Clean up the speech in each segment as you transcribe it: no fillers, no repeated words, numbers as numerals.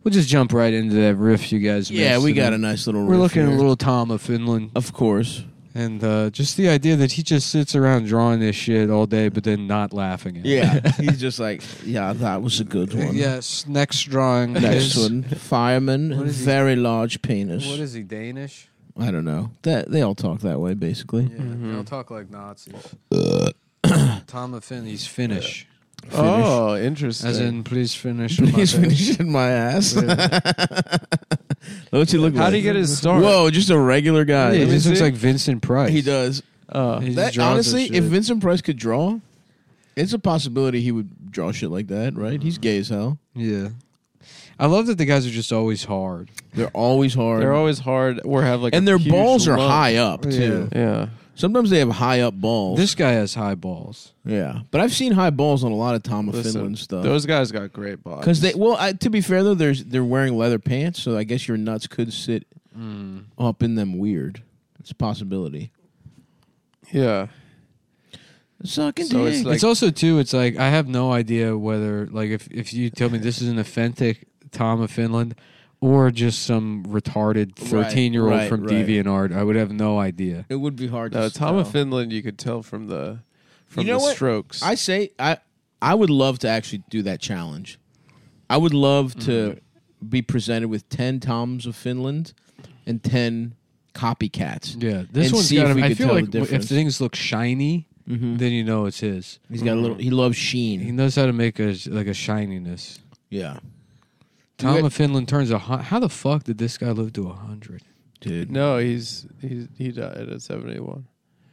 we'll just jump right into that riff you guys missed. Yeah, we got a nice little riff. We're looking at here. a little Tom of Finland. Of course. And just the idea that he just sits around drawing this shit all day, but then not laughing at it. Yeah, he's just like, yeah, that was a good one. Yes, next drawing. Next is, one, fireman, What is he? very large penis. What is he, Danish? I don't know. They all talk that way, basically. Yeah, they all talk like Nazis. Tom of Finland, he's Finnish. Oh, interesting. As in, please finish. Please finish in my ass. Don't you look How like? did he get his start? Whoa, just a regular guy. Yeah, he me just looks see. like Vincent Price. He does. He That, just draws honestly, that if shit. Vincent Price could draw, it's a possibility he would draw shit like that, right? He's gay as hell. Yeah. I love that the guys are just always hard. They're always hard. They're always hard or have like and a their huge balls are lump. high up, too. Yeah. Sometimes they have high up balls. This guy has high balls. Yeah. But I've seen high balls on a lot of Tom of Listen, Finland stuff. those guys got great bodies. Because to be fair though, they're wearing leather pants, so I guess your nuts could sit up in them weird. It's a possibility. Yeah. Sucking So dick. it's like- It's also, too, it's like, I have no idea whether, like, if you tell me this is an authentic Tom of Finland or just some retarded 13-year-old right, from right. DeviantArt, I would have no idea. It would be hard No, to Tom of tell. Finland, you could tell from the You know what? strokes. I say I would love to actually do that challenge. I would love to be presented with 10 Toms of Finland and 10 copycats. Yeah, this And one's see if got. we I could feel tell like the if difference. things look shiny, then you know it's his. He's got a little. He loves He sheen. knows how to make a shininess. Yeah, Tom You- of Finland turns how the fuck did this guy live to 100? dude. no, he died at 71.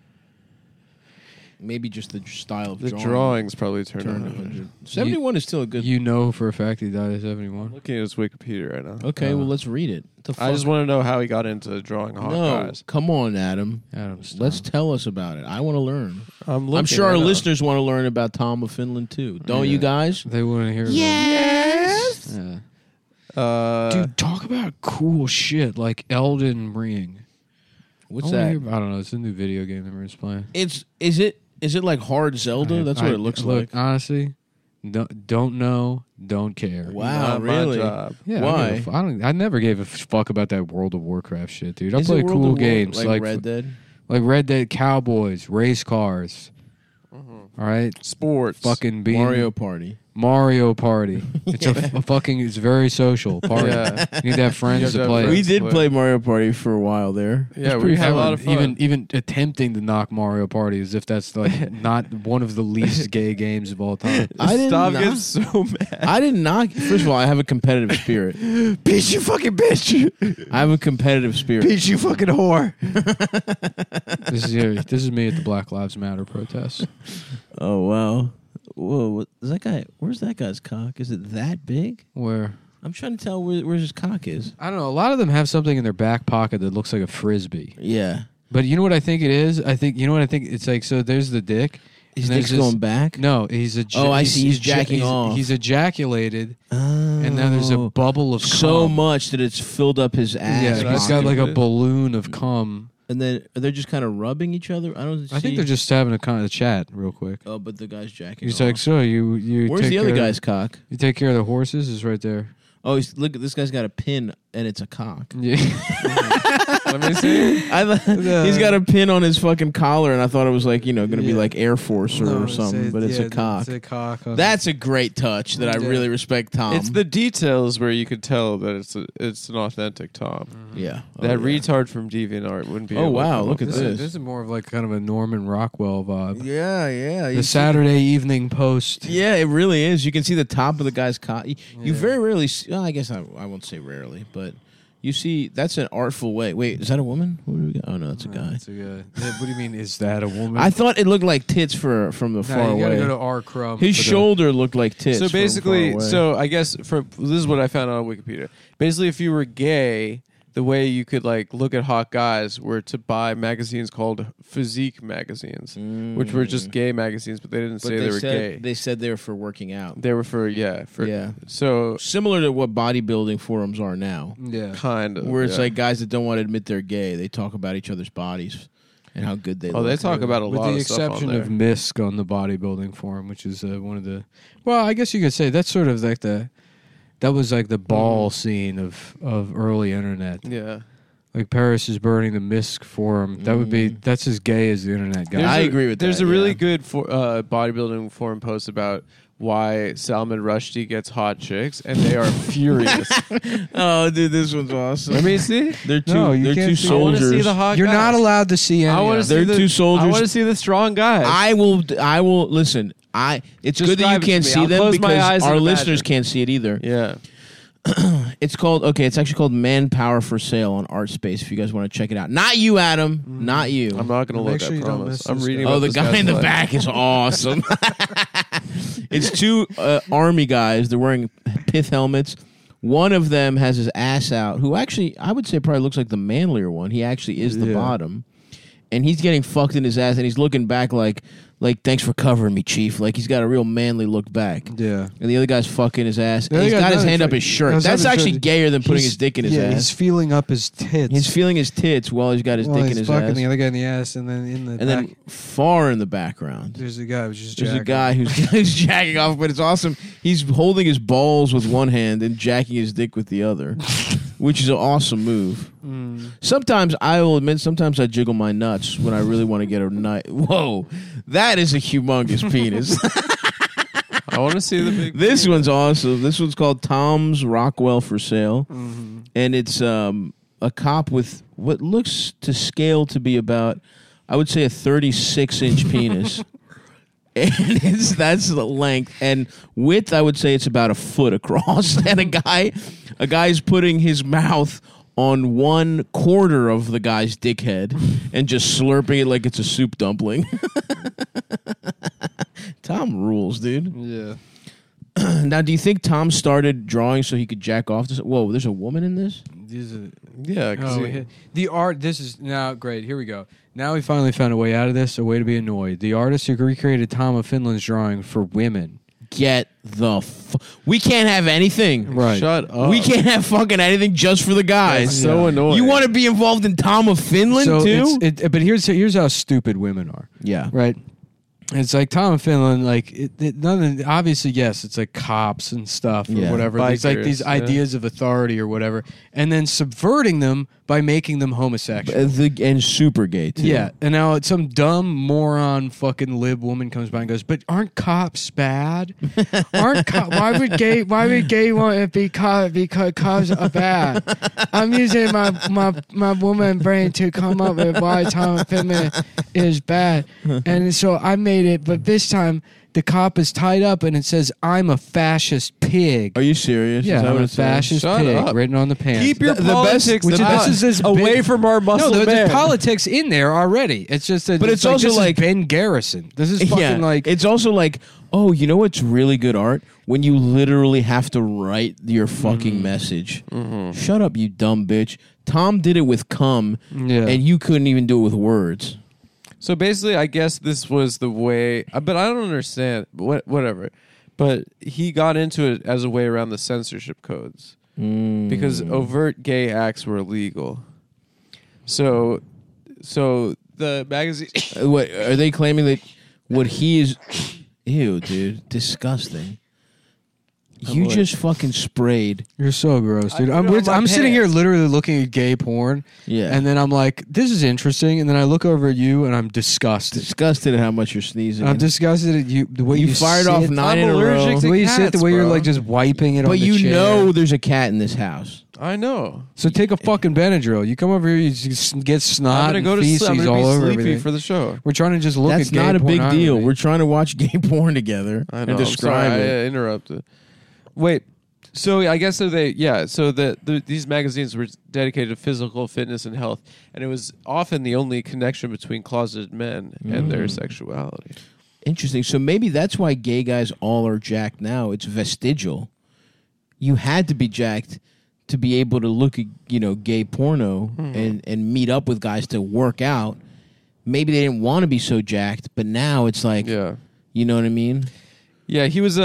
Maybe just the style of The drawing. drawings probably turned Turn 100. 71 is still a good. You know for a fact he died at 71. Looking at his Wikipedia right now. Okay, well let's read it. The I just fuck? want to know how he got into drawing hot no. guys. Come on, Adam. Adam Stone. Let's tell us about it. I want to learn. I'm I'm sure our right now. listeners want to learn about Tom of Finland too. Don't you guys? They want to hear. Yes. Yeah. Dude, talk about cool shit like Elden Ring. What's I that? wanna hear- I don't know. It's a new video game that we're just playing. Is it like hard Zelda? That's what it looks like. Honestly, don't know, don't care. Wow, Not my really? job. Yeah, Why? I never gave a fuck about that World of Warcraft shit, dude. I Is play it World cool of War- games like Red Dead. like Red Dead, Cowboys, race cars. All right, Sports. fucking being Mario Party. Party. It's it's very social party. Yeah. You need to have friends You have to to have play. friends. We did play. play Mario Party for a while there. Yeah, It's we pretty had a fun. lot of fun. Even attempting to knock Mario Party as if that's like not one of the least gay games of all time. I didn't Stop knock- getting so mad. I didn't knock. First of all, I have a competitive spirit. Bitch, you fucking bitch. I have a competitive spirit. Bitch, you fucking whore. This is me at the Black Lives Matter protests. Oh wow. Whoa, what, is that guy? Where's that guy's cock? Is it that big? Where I'm trying to tell where his cock is. I don't know. A lot of them have something in their back pocket that looks like a frisbee. Yeah. But you know what I think it is? You know what I think? It's like, so there's the dick. His and there's dick's going back? No, he's Oh, I see. He's jacking off. He's ejaculated, and now there's a bubble of so cum. much that it's filled up his ass. Yeah, That's he's got like a stupid. balloon of cum. And then they're just kind of rubbing each other. I don't. I think they're just having a kind of chat real quick. Oh, but the guy's jacking. He's off. like, so you Where's take the other care of- guy's cock? You take care of the horses? Is right there. Oh, look at this guy's got a pin and it's a cock. Yeah. Let me see. He's got a pin on his fucking collar, and I thought it was like going to be Yeah. like Air Force or No, something, but it's a cock. It's a cock. That's a great touch that I Yeah. really respect, Tom. It's the details where you could tell that it's an authentic Tom. yeah. That yeah. retard from DeviantArt wouldn't be. Oh, able to wow, come look up at with this. This is more of like kind of a Norman Rockwell vibe. Yeah. The Saturday Evening Post. Yeah, it really is. You can see the top of the guy's cock. You very rarely see, well, I guess I won't say rarely, but you see, that's an artful way. Wait, is that a woman? What do we got? Oh, no, that's a guy. That's a guy. Yeah, what do you mean, is that a woman? I thought it looked like tits from the Nah, far you gotta away. go to R. Crumb. His for the- shoulder looked like tits. So from far basically, away. so I guess this is what I found on Wikipedia. Basically, if you were gay, the way you could like look at hot guys were to buy magazines called physique magazines, which were just gay magazines, but they didn't say they were gay. They said they were for working out. They were for So Similar to what bodybuilding forums are now, Yeah. kind of where it's yeah. like guys that don't want to admit they're gay. They talk about each other's bodies and how good they Oh, look. they talk about a With lot the of stuff on exception there. of Misk on the bodybuilding forum, which is one of the. Well, I guess you could say that's sort of like the. that was like the ball scene of early internet. Yeah. Like Paris is burning the Misk forum. That would be that's as gay as the internet guy. I agree with that. There's a really good bodybuilding forum post about why Salman Rushdie gets hot chicks, and they are furious. Oh, dude, this one's awesome. Let me see. They're two. No, you they're can't two see- I want to soldiers. see the hot You're guys. not allowed to see any. I want to of see They're the two soldiers. I want to see the strong guys. I will listen. It's good that you Describe it can't to me. see I'll them close my eyes because and our imagine. listeners can't see it either. Yeah. It's actually called Manpower for Sale on ArtSpace. If you guys want to check it out, not you, Adam, not you. I'm not going to Make look. sure I you don't miss promise. I'm this reading. guy. Oh, about the this guy guy's in the life. back is awesome. It's two army guys. They're wearing pith helmets. One of them has his ass out, who actually, I would say probably looks like the manlier one. He actually is the Yeah. bottom. And he's getting fucked in his ass, and he's looking back like, thanks for covering me, chief. Like, he's got a real manly look back. Yeah. And the other guy's fucking his ass. The And other he's guy's got his not hand up fucking- his shirt. That's That's not his actually shirt. gayer than putting He's- his dick in his yeah, ass. he's feeling up his tits. He's feeling his tits while he's got his while dick he's in his fucking ass. the other guy in the ass, and then in the And back, then far in the background, there's a guy who's just there's a jacking. guy who's jacking off, but it's awesome. He's holding his balls with one hand and jacking his dick with the other, which is an awesome move. Sometimes I will admit, sometimes I jiggle my nuts when I really want to get a nut. Whoa, that is a humongous penis. I want to see the big. This one's awesome. This one's called Tom's Rockwell for Sale, and it's a cop with what looks to scale to be about, I would say, a 36-inch penis. And that's the length, and width, I would say it's about a foot across. And a guy's putting his mouth on 1/4 of the guy's dickhead and just slurping it like it's a soup dumpling. Tom rules, dude. Yeah. Now, do you think Tom started drawing so he could jack off? Whoa, there's a woman in this? These are, Yeah, 'cause the art. This is now great. Here we go. Now we finally found a way out of this. A way to be annoyed. The artist who recreated Tom of Finland's drawing for women. Get the we can't have anything. Right. shut up. We can't have fucking anything just for the guys. That's so Yeah. annoying. You want to be involved in Tom of Finland So too? but here's how stupid women are. Yeah. Right. It's like Tom of Finland, like obviously, yes, it's like cops and stuff or Yeah. whatever. It's like these Bikers, yeah. ideas of authority or whatever, and then subverting them by making them homosexual. And super gay too. Yeah, and now some dumb moron fucking lib woman comes by and goes, "But aren't cops bad? Why would gay want to be cop because cops are bad? I'm using my woman brain to come up with why Tom Finland is bad, and so I made it. But this time the cop is tied up and it says, "I'm a fascist pig." Are you serious? Yeah, Is that I'm what a it says? fascist Shut pig up. written on the pants. Keep your The best- politics which is- about- this is away big- from our muscle No, there's man. politics in there already. It's just that, But it's also this is like- Ben Garrison. This is fucking Yeah, like it's also like, oh, you know what's really good art? When you literally have to write your fucking message. Shut up, you dumb bitch. Tom did it with cum, Yeah. and you couldn't even do it with words. So basically, I guess this was the way, but I don't understand. Whatever. But he got into it as a way around the censorship codes because overt gay acts were illegal. So the magazine. What are they claiming that what he is? Ew, dude, disgusting. You what? just fucking sprayed. You're so gross, dude. I put it on my I'm sitting here pants. literally looking at gay porn, Yeah, and then I'm like, "This is interesting," and then I look over at you, and I'm disgusted. disgusted at how much you're sneezing. I'm disgusted at you. The way You you fired sit, off 9 I'm in a row. allergic The to way you sit, the cats, way you're bro. like just wiping it on But the you chair. know there's a cat in this house. I know. So take a fucking Benadryl. You come over here, you just get snot I'm gonna and go to feces sleep. I'm all gonna over be sleepy everything. for the show. We're trying to just look That's at gay not a big pornography. deal. We're trying to watch gay porn together I know. and describe I'm sorry, it. I interrupted. Wait. So I guess so these magazines were dedicated to physical fitness and health, and it was often the only connection between closeted men and their sexuality. Interesting. So maybe that's why gay guys all are jacked now. It's vestigial. You had to be jacked to be able to look at, gay porno and meet up with guys to work out. Maybe they didn't want to be so jacked, but now it's like, Yeah. you know what I mean? Yeah, he worked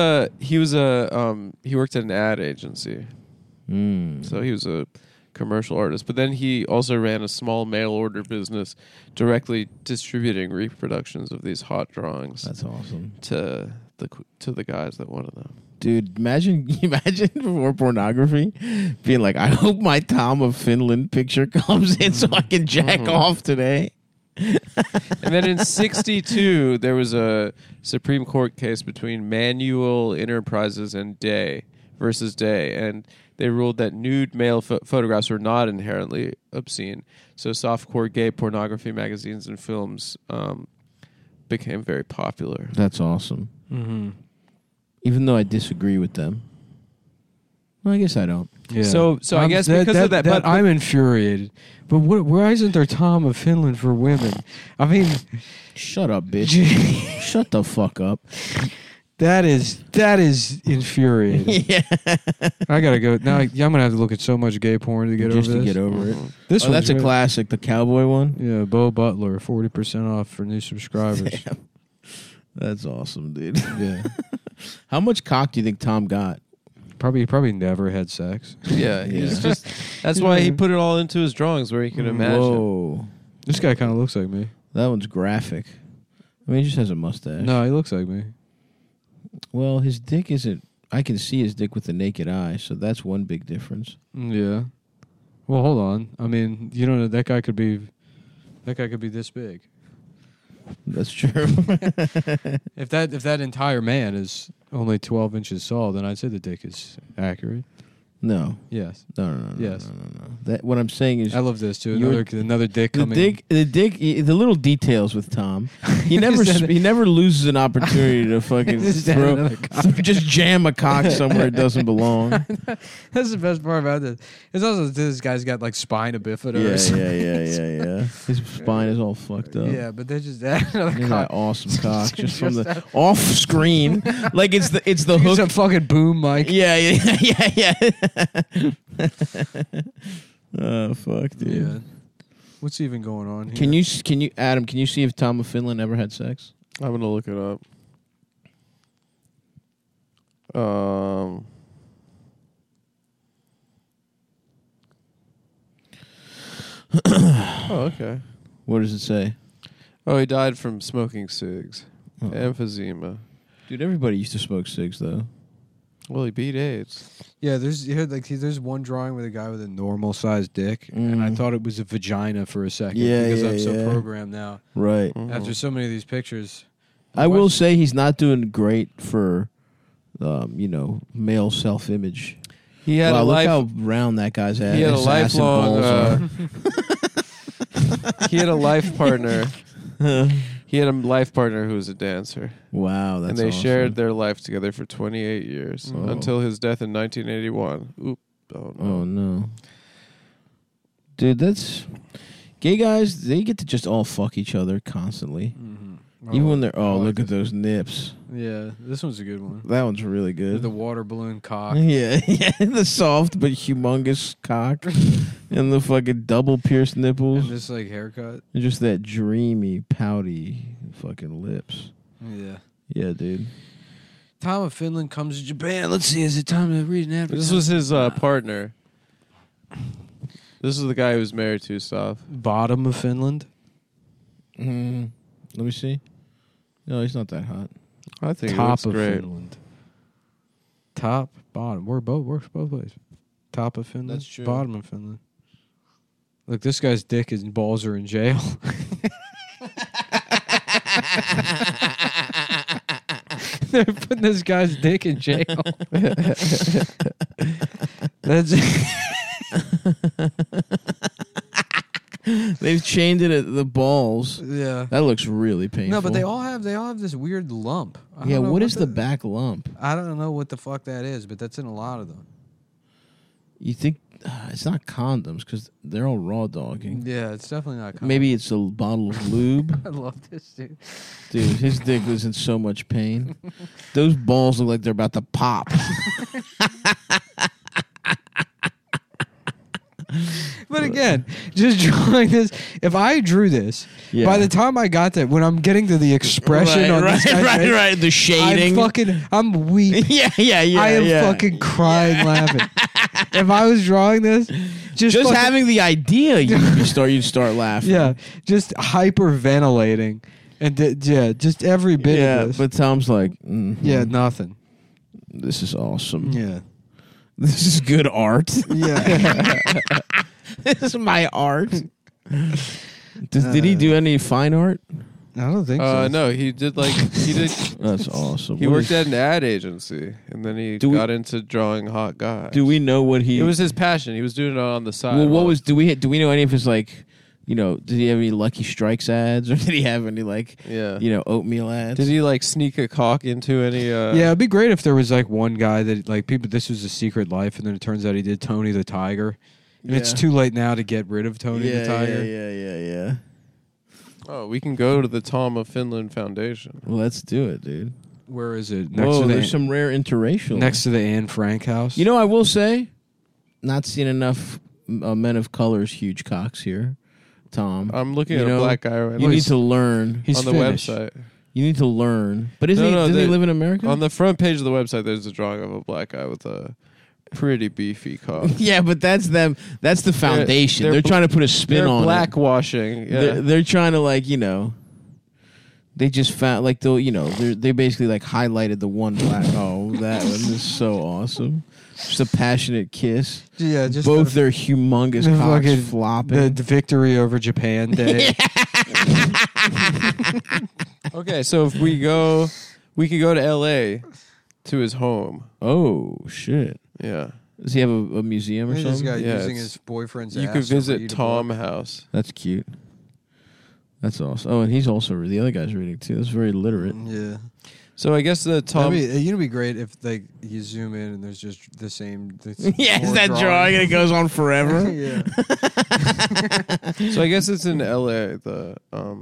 at an ad agency. So he was a commercial artist, but then he also ran a small mail order business directly distributing reproductions of these hot drawings That's awesome. to the guys that wanted them. Dude, imagine for pornography being like, I hope my Tom of Finland picture comes in so I can jack off today. And then in 1962, there was a Supreme Court case between Manual Enterprises and Day versus Day, and they ruled that nude male photographs were not inherently obscene. So softcore gay pornography magazines and films became very popular. That's awesome. Mm-hmm. Even though I disagree with them. Well, I guess I don't. Yeah. So I guess because of that, but I'm infuriated. But why isn't there Tom of Finland for women? I mean, Shut up, bitch. Shut the fuck up. that is infuriating. Yeah. I gotta go now. I'm gonna have to look at so much gay porn to get Just over to this. get over it. This Oh, that's a one's classic, the cowboy one. Yeah, Bo Butler, 40% off for new subscribers. Damn. That's awesome, dude. Yeah, How much cock do you think Tom got? probably never had sex. yeah, he's Yeah. just that's why he put it all into his drawings where he could imagine. Whoa. This guy kind of looks like me. That one's graphic. I mean, he just has a mustache. No, he looks like me. Well, his dick isn't... I can see his dick with the naked eye, so that's one big difference. Yeah. Well, hold on. I mean, you don't know that guy could be this big. That's true. If that entire man is only 12 inches tall, then I'd say the dick is accurate. No. Yes. No. Yes. No. That, what I'm saying is... I love this too. You're- Another dick The coming. the little details with Tom. He never loses an opportunity to fucking Just add another just jam a cock somewhere it doesn't belong. That's the best part about this. It's also this guy's got like spina bifida. or Yeah. something. His spine is all fucked up. Yeah, but they just add another Look at cock. that awesome cock just from Just the off screen, like it's the Use hook. a fucking boom mic. Yeah. Oh fuck, dude. Yeah. What's even going on here? Can you Adam? Can you see if Tom of Finland ever had sex? I'm gonna look it up. Oh, okay. What does it say? Oh, he died from smoking cigs. Oh. Emphysema. Dude, everybody used to smoke cigs though. Well, he beat AIDS. Yeah, there's one drawing with a guy with a normal sized dick, and I thought it was a vagina for a second Yeah, because yeah, I'm so yeah. programmed now. Right. After so many of these pictures, I will say he's not doing great for, male self-image. He had Wow, a look life. how round that guy's ass. He had a his ass and lifelong. balls are. He had a life partner. He had a life partner who was a dancer, Wow, that's and they awesome. shared their life together for 28 years Oh. until his death in 1981. Oop! Oh no! Oh no, dude, that's gay guys. They get to just all fuck each other constantly, even when they're. Oh, look at those nips. Yeah, this one's a good one. That one's really good. The water balloon cock. Yeah, the soft but humongous cock, and the fucking double pierced nipples, And this like haircut. and just that dreamy, pouty fucking lips. Yeah. Yeah, dude. Tom of Finland comes to Japan. Let's see, is it time to read an advertisement? This was his partner. This is the guy who was married to Stav. Bottom of Finland. Let me see. No, he's not that hot. I think it Top looks of great. Finland. Top, bottom. Works both ways. Top of Finland. That's true. Bottom of Finland. Look, this guy's dick and balls are in jail. They're putting this guy's dick in jail. That's They've chained it at the balls. yeah. That looks really painful. No, but they all have this weird lump. I don't Yeah, know what is the back lump? I don't know what the fuck that is, but that's in a lot of them. You think it's not condoms because they're all raw dogging. Yeah, it's definitely not. Common. Maybe it's a bottle of lube. I love this dude. Dude, his dick was in so much pain. Those balls look like they're about to pop. But again, just drawing this. If I drew this, Yeah. by the time I got there, when I'm getting to the expression on this guy's face, The shading. I'm weak. yeah. I am fucking crying laughing. If I was drawing this, just fucking, having the idea, you'd start laughing. yeah, just hyperventilating, and just every bit Yeah, of this. but Tom's like, Yeah, nothing. This is awesome. Yeah. This is good art. Yeah. This is my art. Did he do any fine art? I don't think so. No, he did. That's awesome. He What worked is- at an ad agency, and then he Do we- got into drawing hot guys. Do we know what he? It was his passion. He was doing it on the side. Well, what while- was? Do we know any of his like? You know, did he have any Lucky Strikes ads, or did he have any like? Yeah. Oatmeal ads. Did he like sneak a cock into any? Yeah, it'd be great if there was like one guy that like people. This was a secret life, and then it turns out he did Tony the Tiger. And it's Yeah. too late now to get rid of Tony the Tiger. Yeah. Oh, we can go to the Tom of Finland Foundation. Well, let's do it, dude. Where is it? Whoa, there's some rare interracial. next to the Anne Frank house. You know, I will say, not seen enough men of color's huge cocks here, Tom. I'm looking You at a know, black guy right you now need to learn he's on the Finnish. website. You need to learn. But No, doesn't he they- live in America? On the front page of the website, there's a drawing of a black guy with a pretty beefy cock. yeah, but that's them. That's the foundation. They're, they're trying to put a spin They're on it. blackwashing. Yeah. They're trying to they just found they basically like highlighted the one black. Oh, that one is so awesome. Just a passionate kiss. Yeah, just Both their humongous the cocks fucking- flopping. the victory over Japan Day. Okay, so if we could go to L.A. to his home. Oh shit! Yeah. Does he have a museum or This something? guy Yeah, using it's- his boyfriend's You ass could to visit read a Tom book. House. That's cute. That's awesome. Oh, and he's also the other guy's reading too. That's very literate. Yeah. So I guess the Tom. It'd be great if like you zoom in and there's just the same. Yeah, it's more that drawing and it goes on forever. yeah. So I guess it's in L.A. The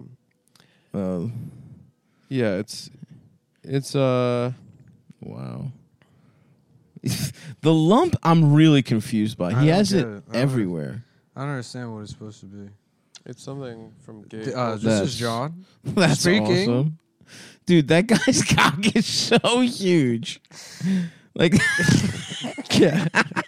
yeah, it's Wow. The lump, I'm really confused by. I He don't has get it it. everywhere. I don't understand what it's supposed to be. it's something from gay. This That's- is John. That's Speaking. awesome. Dude, that guy's cock is so huge. Like, yeah.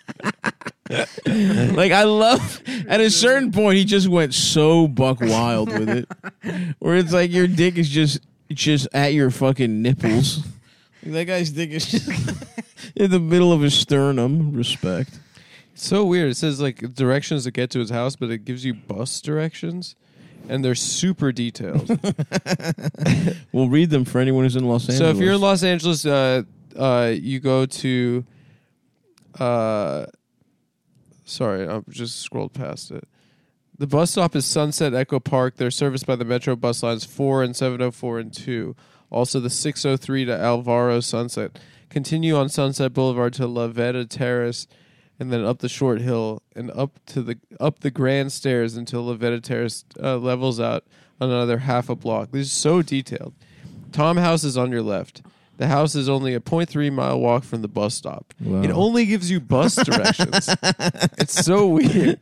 Like, I love, at a certain point, he just went so buck wild with it. Where it's like your dick is just at your fucking nipples. That guy's dick is just in the middle of his sternum. Respect. It's so weird. It says like directions to get to his house, but it gives you bus directions, and they're super detailed. We'll read them for anyone who's in Los Angeles. So if you're in Los Angeles, you go to. Sorry, I just scrolled past it. The bus stop is Sunset Echo Park. They're serviced by the Metro bus lines 4 and 704 and 2. Also the 603 to Alvaro Sunset. Continue on Sunset Boulevard to La Veta Terrace, and then up the short hill and up the grand stairs until La Veta Terrace levels out another half a block. This is so detailed. Tom House is on your left. The house is only a 0.3 mile walk from the bus stop. Wow. It only gives you bus directions. It's so weird.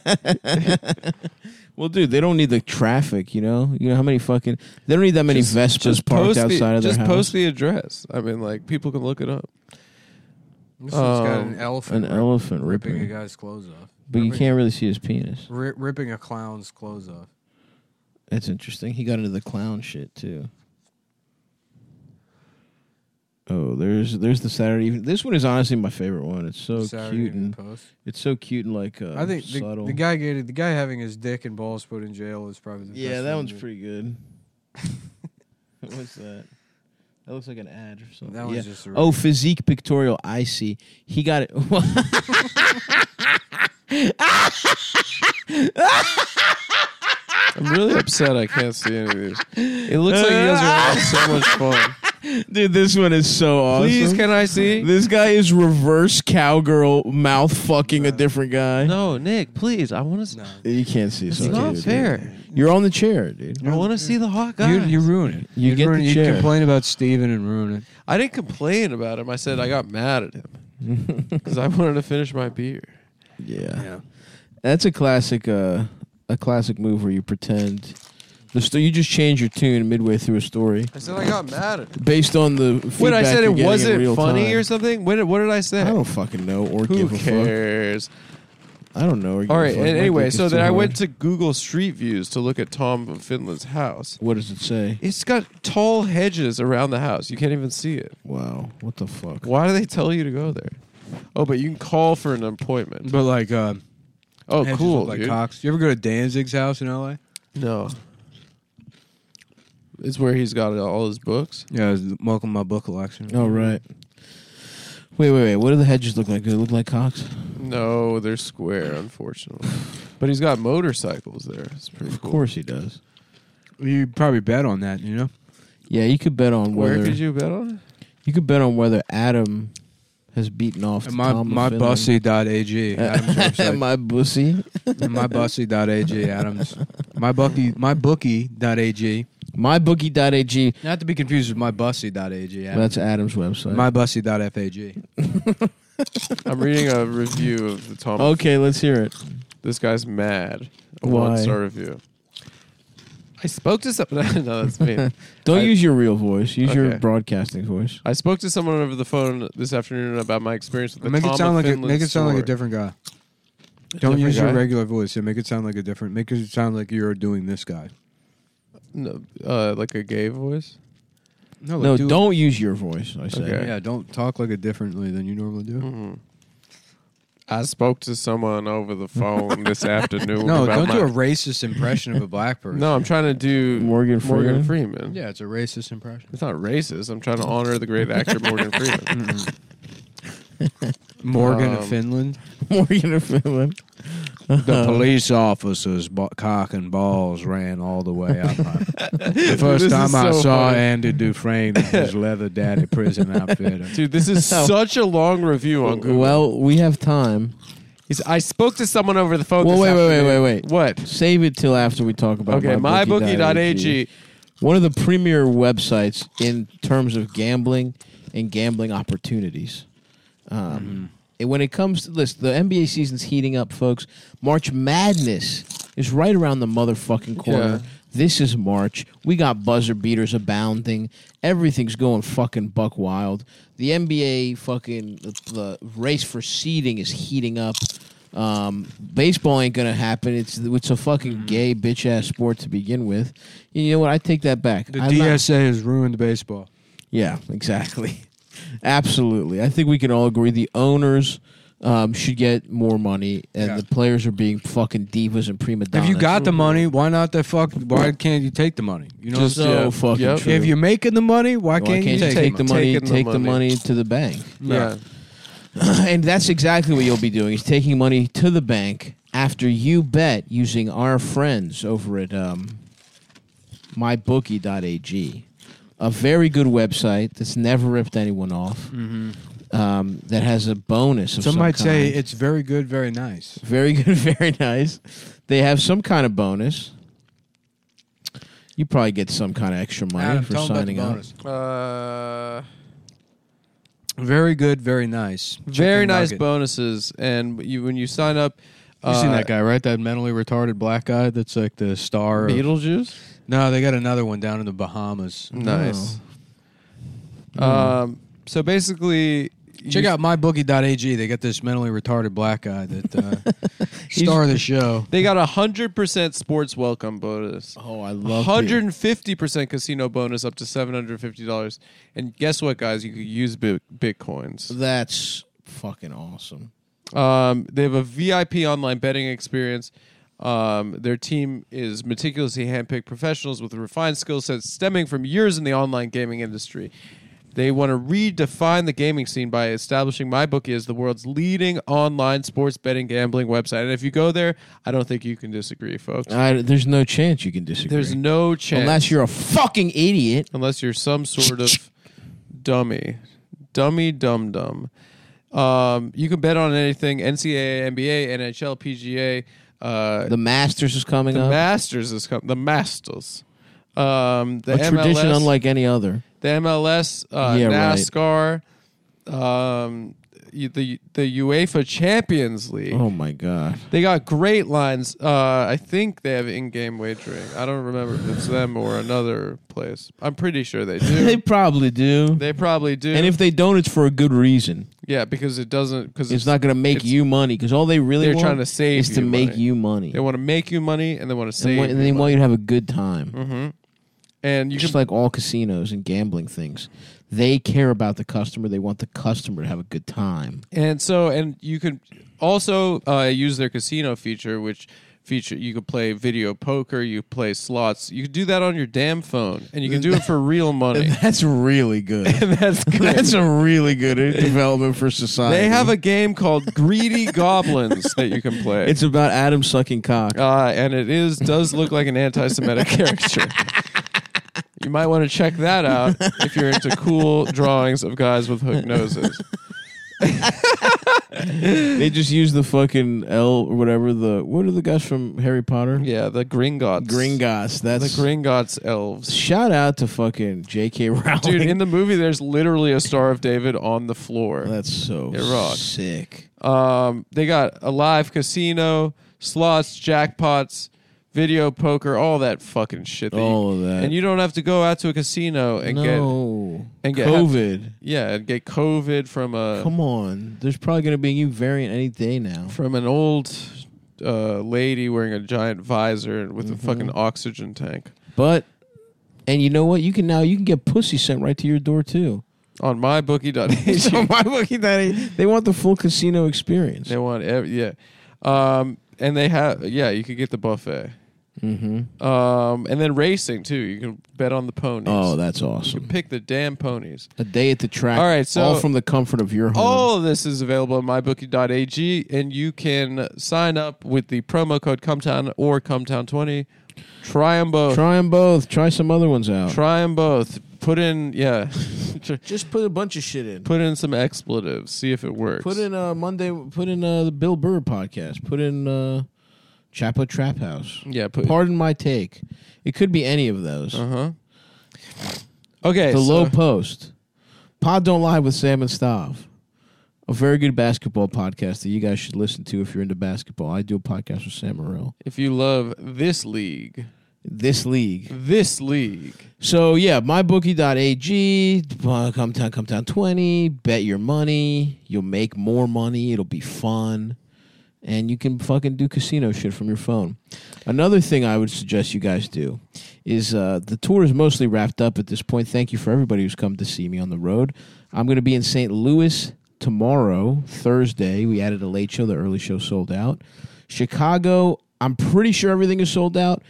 Well, dude, they don't need the traffic, you know? You know how many fucking... They don't need that many Vespas parked outside of their just house. post the address. I mean, like, people can look it up. This one's got an elephant. An elephant ripping a ripping. guy's clothes off. But you Ripping- can't really see his penis. ripping a clown's clothes off. That's interesting. He got into the clown shit, too. Oh, there's the Saturday evening. This one is honestly my favorite one. It's so Saturday cute Evening and Post. it's so cute and like I think subtle. the guy having his dick and balls put in jail is probably the best. Yeah, that thing one's to- pretty good. What's that? That looks like an ad or something. That one's just a Oh, Physique Pictorial. I see. He got it. I'm really upset I can't see any of these. It looks like you guys are having so much fun. Dude, this one is so awesome. Please, can I see? This guy is reverse cowgirl mouth fucking a different guy. No, Nick, please. I want to. No. You can't see. It's so not dude. fair. You're on the chair, dude. I want to see the hot guy. You ruin it. You get the you chair. complain about Steven and ruin it. I didn't complain about him. I said I got mad at him because I wanted to finish my beer. Yeah. That's a classic move where you pretend. You just change your tune midway through a story I said I got mad at him. based on the feedback Wait, I said you're it getting in wasn't real funny time. or something? What did I say? I don't fucking know or Who give a fuck. cares? I don't know. All right. And anyway, so then I went to Google Street Views to look at Tom of Finland's house. What does it say? It's got tall hedges around the house. You can't even see it. Wow. What the fuck? Why do they tell you to go there? Oh, but you can call for an appointment. But like, Oh, hedges cool, look like dude. cocks. You ever go to Danzig's house in L.A.? No. It's where he's got all his books. Yeah, it's welcome to my book collection. Oh, right. Wait. What do the hedges look like? Do they look like cocks? No, they're square, unfortunately. But he's got motorcycles there. It's pretty Of cool. course he does. You probably bet on that, you know? Yeah, you could bet on Where whether could you bet on? you could bet on whether Adam has beaten off And my Tom my of Finland. bussy.ag, Adam's website. My bussy. my bussy.ag, Adam's. mybookie.ag. MyBookie.ag. Not to be confused with mybussy.ag. Adam. That's Adam's website. mybussy.fag. I'm reading a review of the Tom. Okay, let's hear it. This guy's mad. A Why? 1-star review. I spoke to someone. No, that's me. Don't use your real voice. Use your Okay. broadcasting voice. I spoke to someone over the phone this afternoon about my experience with the Make Tom it sound of like Finland make it sound like a store. different guy. Don't different use guy? your regular voice. Yeah, make it sound like a different. Make it sound like you're doing this guy. No, like a gay voice. No, don't use your voice. I say. Okay. Yeah, don't talk like it differently than you normally do. Mm-hmm. I spoke to someone over the phone this afternoon. No, about don't do a my- racist impression of a black person. No, I'm trying to do Morgan Freeman. Yeah, it's a racist impression. It's not racist. I'm trying to honor the great actor Morgan Freeman. Morgan of Finland. Morgan of Finland. The police officers' cock and balls ran all the way up. The first This time is I so saw funny. Andy Dufresne in his leather daddy prison outfit. Dude, this is such a long review on Google. Well, we have time. I spoke to someone over the phone. Well, this wait. afternoon. What? Save it till after we talk about Okay, mybookie.ag. One of the premier websites in terms of gambling and gambling opportunities. And when it comes to this, the NBA season's heating up, folks. March Madness is right around the motherfucking corner. Yeah. This is March. We got buzzer beaters abounding. Everything's going fucking buck wild. The NBA fucking the race for seeding is heating up. Baseball ain't gonna happen. It's a fucking gay bitch ass sport to begin with. You know what? I take that back. The I'm not- DSA has ruined baseball. yeah, exactly. Absolutely. I think we can all agree the owners should get more money, and Yeah. the players are being fucking divas and prima donnas. If you got the money, why not the fuck? Why can't you take the money? You know, Just, what I'm saying? so fucking Yep. true. If you're making the money, why Why can't you take the the money? Taking the Take the money. money to the bank, Yeah. and that's exactly what you'll be doing: is taking money to the bank after you bet using our friends over at mybookie.ag, a very good website that's never ripped anyone off. That has a bonus of Some might kind. say it's very good, very nice. Very good, very nice. They have some kind of bonus. You probably get some kind of extra money Adam, for tell 'em about signing the up. bonus. Very good, very nice. Very Chicken nice nugget. bonuses, and when you sign up, You seen that guy, right? That mentally retarded black guy that's like the star. Of, Beetlejuice. no, they got another one down in the Bahamas. Nice. Oh. So basically, Check out mybookie.ag. They got this mentally retarded black guy that star of the show. They got 100% sports welcome bonus. Oh, I love 150% casino bonus up to $750. And guess what, guys? You could use bitcoins. That's fucking awesome. They have a VIP online betting experience. Their team is meticulously handpicked professionals with refined skill sets stemming from years in the online gaming industry. They want to redefine the gaming scene by establishing MyBookie as the world's leading online sports betting gambling website. And if you go there, I don't think you can disagree, folks. There's no chance you can disagree. There's no chance. Unless you're a fucking idiot. Unless you're some sort of dummy. Dumb. You can bet on anything: NCAA, NBA, NHL, PGA. The Masters is coming The up. Masters is coming. The Masters. The A tradition MLS, unlike any other. the MLS, Yeah, right. NASCAR. the UEFA Champions League. Oh my god. They got great lines. I think they have in-game wagering. I don't remember if it's them or another place. I'm pretty sure they do. They probably do. They probably do. And if they don't, it's for a good reason. yeah, because it doesn't. Because It's not going to make you money because all they really they're want trying to save is to you make money. you money. They want to make you money and they want to save. And they want you to have a good time. Mm-hmm. And you Just can like all casinos and gambling things. They care about the customer. They want the customer to have a good time. and you can also use their casino feature, which feature you could play video poker, you play slots. You can do that on your damn phone, and you can do it for real money. That's really good. And that's good. That's a really good development for society. They have a game called Greedy Goblins that you can play. It's about Adam sucking cock. And it does look like an anti-Semitic caricature. You might want to check that out if you're into cool drawings of guys with hooked noses. They just use the fucking L or whatever. What are the guys from Harry Potter? Yeah, the Gringotts. Gringotts. That's The Gringotts elves. Shout out to fucking J.K. Rowling. Dude, in the movie, there's literally a Star of David on the floor. That's so It rocks. sick. They got a live casino, slots, jackpots, video poker, all that fucking shit. All of that. And you don't have to go out to a casino and get COVID. and get COVID from a Come on. There's probably going to be a new variant any day now. from an old lady wearing a giant visor with a fucking oxygen tank But, and you know what? You can get pussy sent right to your door too. on mybookie.ag. So my bookie, they want the full casino experience. They want and they have you could get the buffet. Mm-hmm. And then racing too. You can bet on the ponies. Oh, that's You awesome. can pick the damn ponies. A day at the track. All right, so- all from the comfort of your home. All of this is available at mybookie.ag, and you can sign up with the promo code Cumtown or Cumtown20. Try them both. Try them both. Try some other ones out. Try them both. Put in Just put a bunch of shit in. put in some expletives. See if it works. Put in Monday. Put in the Bill Burr podcast. Put in Chapo Trap House. Yeah. Pardon my take. It could be any of those. Okay. The so- Low Post. Pod Don't Lie with Sam and Stav. A very good basketball podcast that you guys should listen to if you're into basketball. I do a podcast with Sam Morrell. If you love this league. This league. So, yeah, mybookie.ag, come down 20, bet your money. You'll make more money. It'll be fun. And you can fucking do casino shit from your phone. Another thing I would suggest you guys do is the tour is mostly wrapped up at this point. Thank you for everybody who's come to see me on the road. I'm going to be in St. Louis tomorrow, Thursday. We added a late show. The early show sold out. Chicago, I'm pretty sure everything is sold out.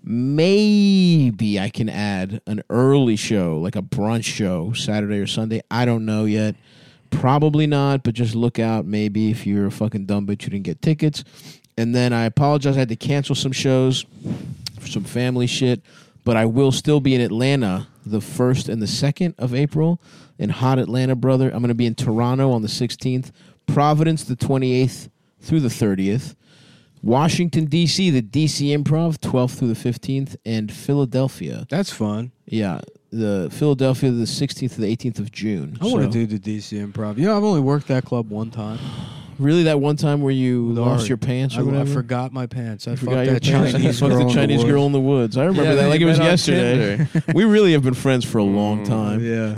Maybe I can add an early show, like a brunch show, Saturday or Sunday. I don't know yet. Probably not, but just look out maybe if you're a fucking dumb bitch who didn't get tickets. And then I apologize. I had to cancel some shows for some family shit, but I will still be in Atlanta the 1st and the 2nd of April in hot Atlanta, brother. I'm going to be in Toronto on the 16th, Providence the 28th through the 30th, Washington, D.C., the D.C. Improv, 12th through the 15th, and Philadelphia. That's fun. Yeah, the Philadelphia, the 16th to the 18th of June. I want to do the DC Improv. You know, I've only worked that club one time. Really, that one time where you lost Lord, your pants or I whatever? forgot my pants. I Forgot fucked your that pants. Chinese Fucked girl. the in Chinese woods. girl in the woods. I remember Yeah, that like you it was met on yesterday. We really have been friends for a long time. Yeah,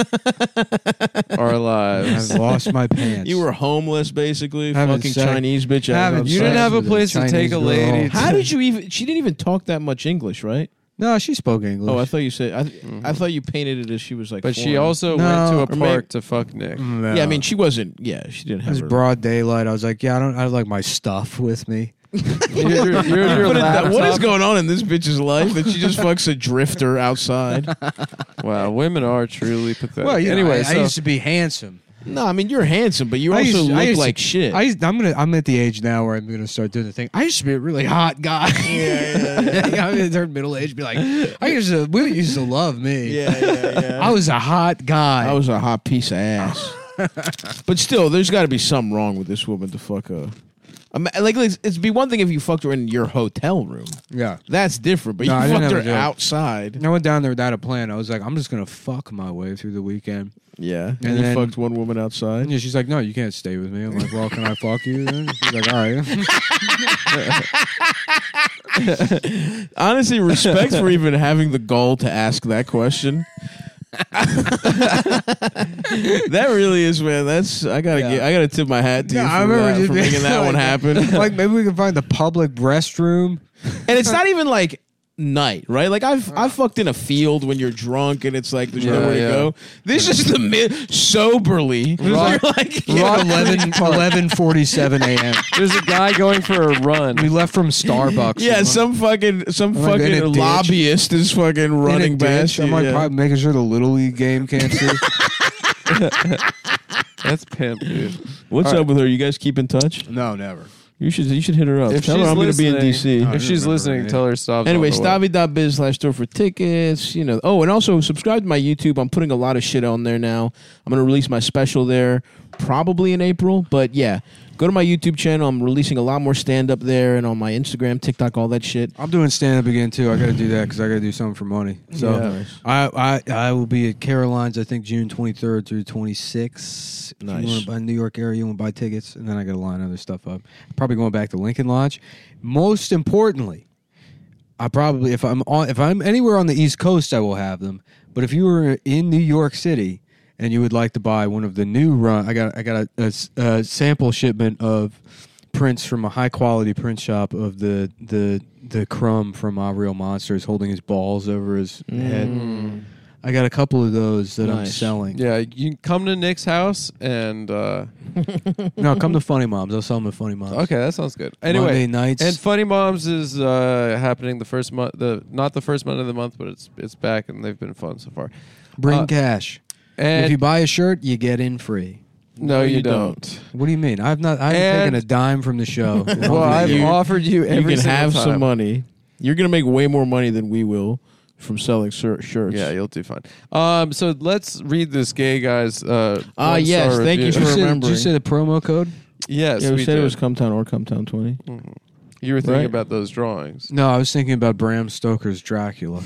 Our lives. I've lost my pants. You were homeless, basically. Having Fucking sex- Chinese bitch. having outside. You didn't have a with a place to Chinese take a girl. lady. How did you even? She didn't even talk that much English, right? No, she spoke English. Oh, I thought you said. I thought you painted it as she was like. But she foreign. also No, went to a or maybe- park to fuck Nick. No. Yeah, I mean, she wasn't. Yeah, she didn't it have. was her- broad daylight. I was like, yeah, I like my stuff with me. Your What laptop. is going on in this bitch's life that she just fucks a drifter outside? Wow, women are truly pathetic. Well, anyway, I used to be handsome. No, I mean you're handsome, but you I also used- I look used to- like shit. I'm at the age now where I'm gonna start doing the thing. I used to be a really hot guy. Yeah. I'm in their middle age, be like, women used to love me. yeah. I was a hot guy. I was a hot piece of ass. But still, there's got to be something wrong with this woman to fuck a Like it'd be one thing if you fucked her in your hotel room. Yeah. That's different. But No, I you didn't fucked have her a joke. outside. I went down there without a plan. I was like, I'm just gonna fuck my way through the weekend. Yeah. And And you then- fucked one woman outside. And she's like, no, you can't stay with me. I'm like, well, can I fuck you then? She's like, all right. Honestly, respect for even having the gall to ask that question. That really is, man. I gotta tip my hat to you Yeah, I for, remember that, you for being making that one like- happen. Like, maybe we can find the public restroom. And it's not even like night, right? Like I've fucked in a field when you're drunk and it's like there's nowhere to go. This is the soberly. Raw- You're like, Raw 11:47 a.m. There's a guy going for a run. We left from Starbucks. yeah, I'm some fucking like in a ditch. lobbyist is fucking in a running ditch. past you. I'm like yeah. probably making sure the Little League game can't see. That's pimp, dude. What's All up with her? You guys keep in touch? No, never. You should hit her up. If Tell her she's I'm going to be in listening- DC. I If she's remember listening, her tell her stop. Anyway, stavi.biz/store for tickets. You know. Oh, and also subscribe to my YouTube. I'm putting a lot of shit on there now. I'm going to release my special there probably in April. But yeah, go to my YouTube channel. I'm releasing a lot more stand up there and on my Instagram, TikTok, all that shit. I'm doing stand up again too. I got to do that because I got to do something for money. So Yeah. I will be at Caroline's. I think June 23rd through 26th. If Nice. you want to buy New York area, you want to buy tickets, and then I got to line other stuff up. Probably going back to Lincoln Lodge. Most importantly, I probably if I'm anywhere on the East Coast, I will have them. But if you were in New York City and you would like to buy one of the new run, I got a sample shipment of prints from a high quality print shop of the Crumb from Our Real Monsters holding his balls over his head. I got a couple of those that I'm Nice. selling. Yeah, you can come to Nick's house and No, come to Funny Moms. I'll sell them at Funny Moms. okay, that sounds good. Anyway, Monday nights. and Funny Moms is happening the first month, not the first month of the month, but it's back and they've been fun so far. Bring cash. And If you buy a shirt, you get in free. no, you don't. What do you mean? I haven't taken a dime from the show. Well, I've offered you You every can single have time. some money. You're going to make way more money than we will from selling shirts. Yeah, you'll do fine. So let's read this gay guy's. yes, one-star thank you review. for Did you remembering. say the promo code? Yes, Yeah, we we said did. it was Cumtown or Cumtown 20. You were thinking right? about those drawings. No, I was thinking about Bram Stoker's Dracula.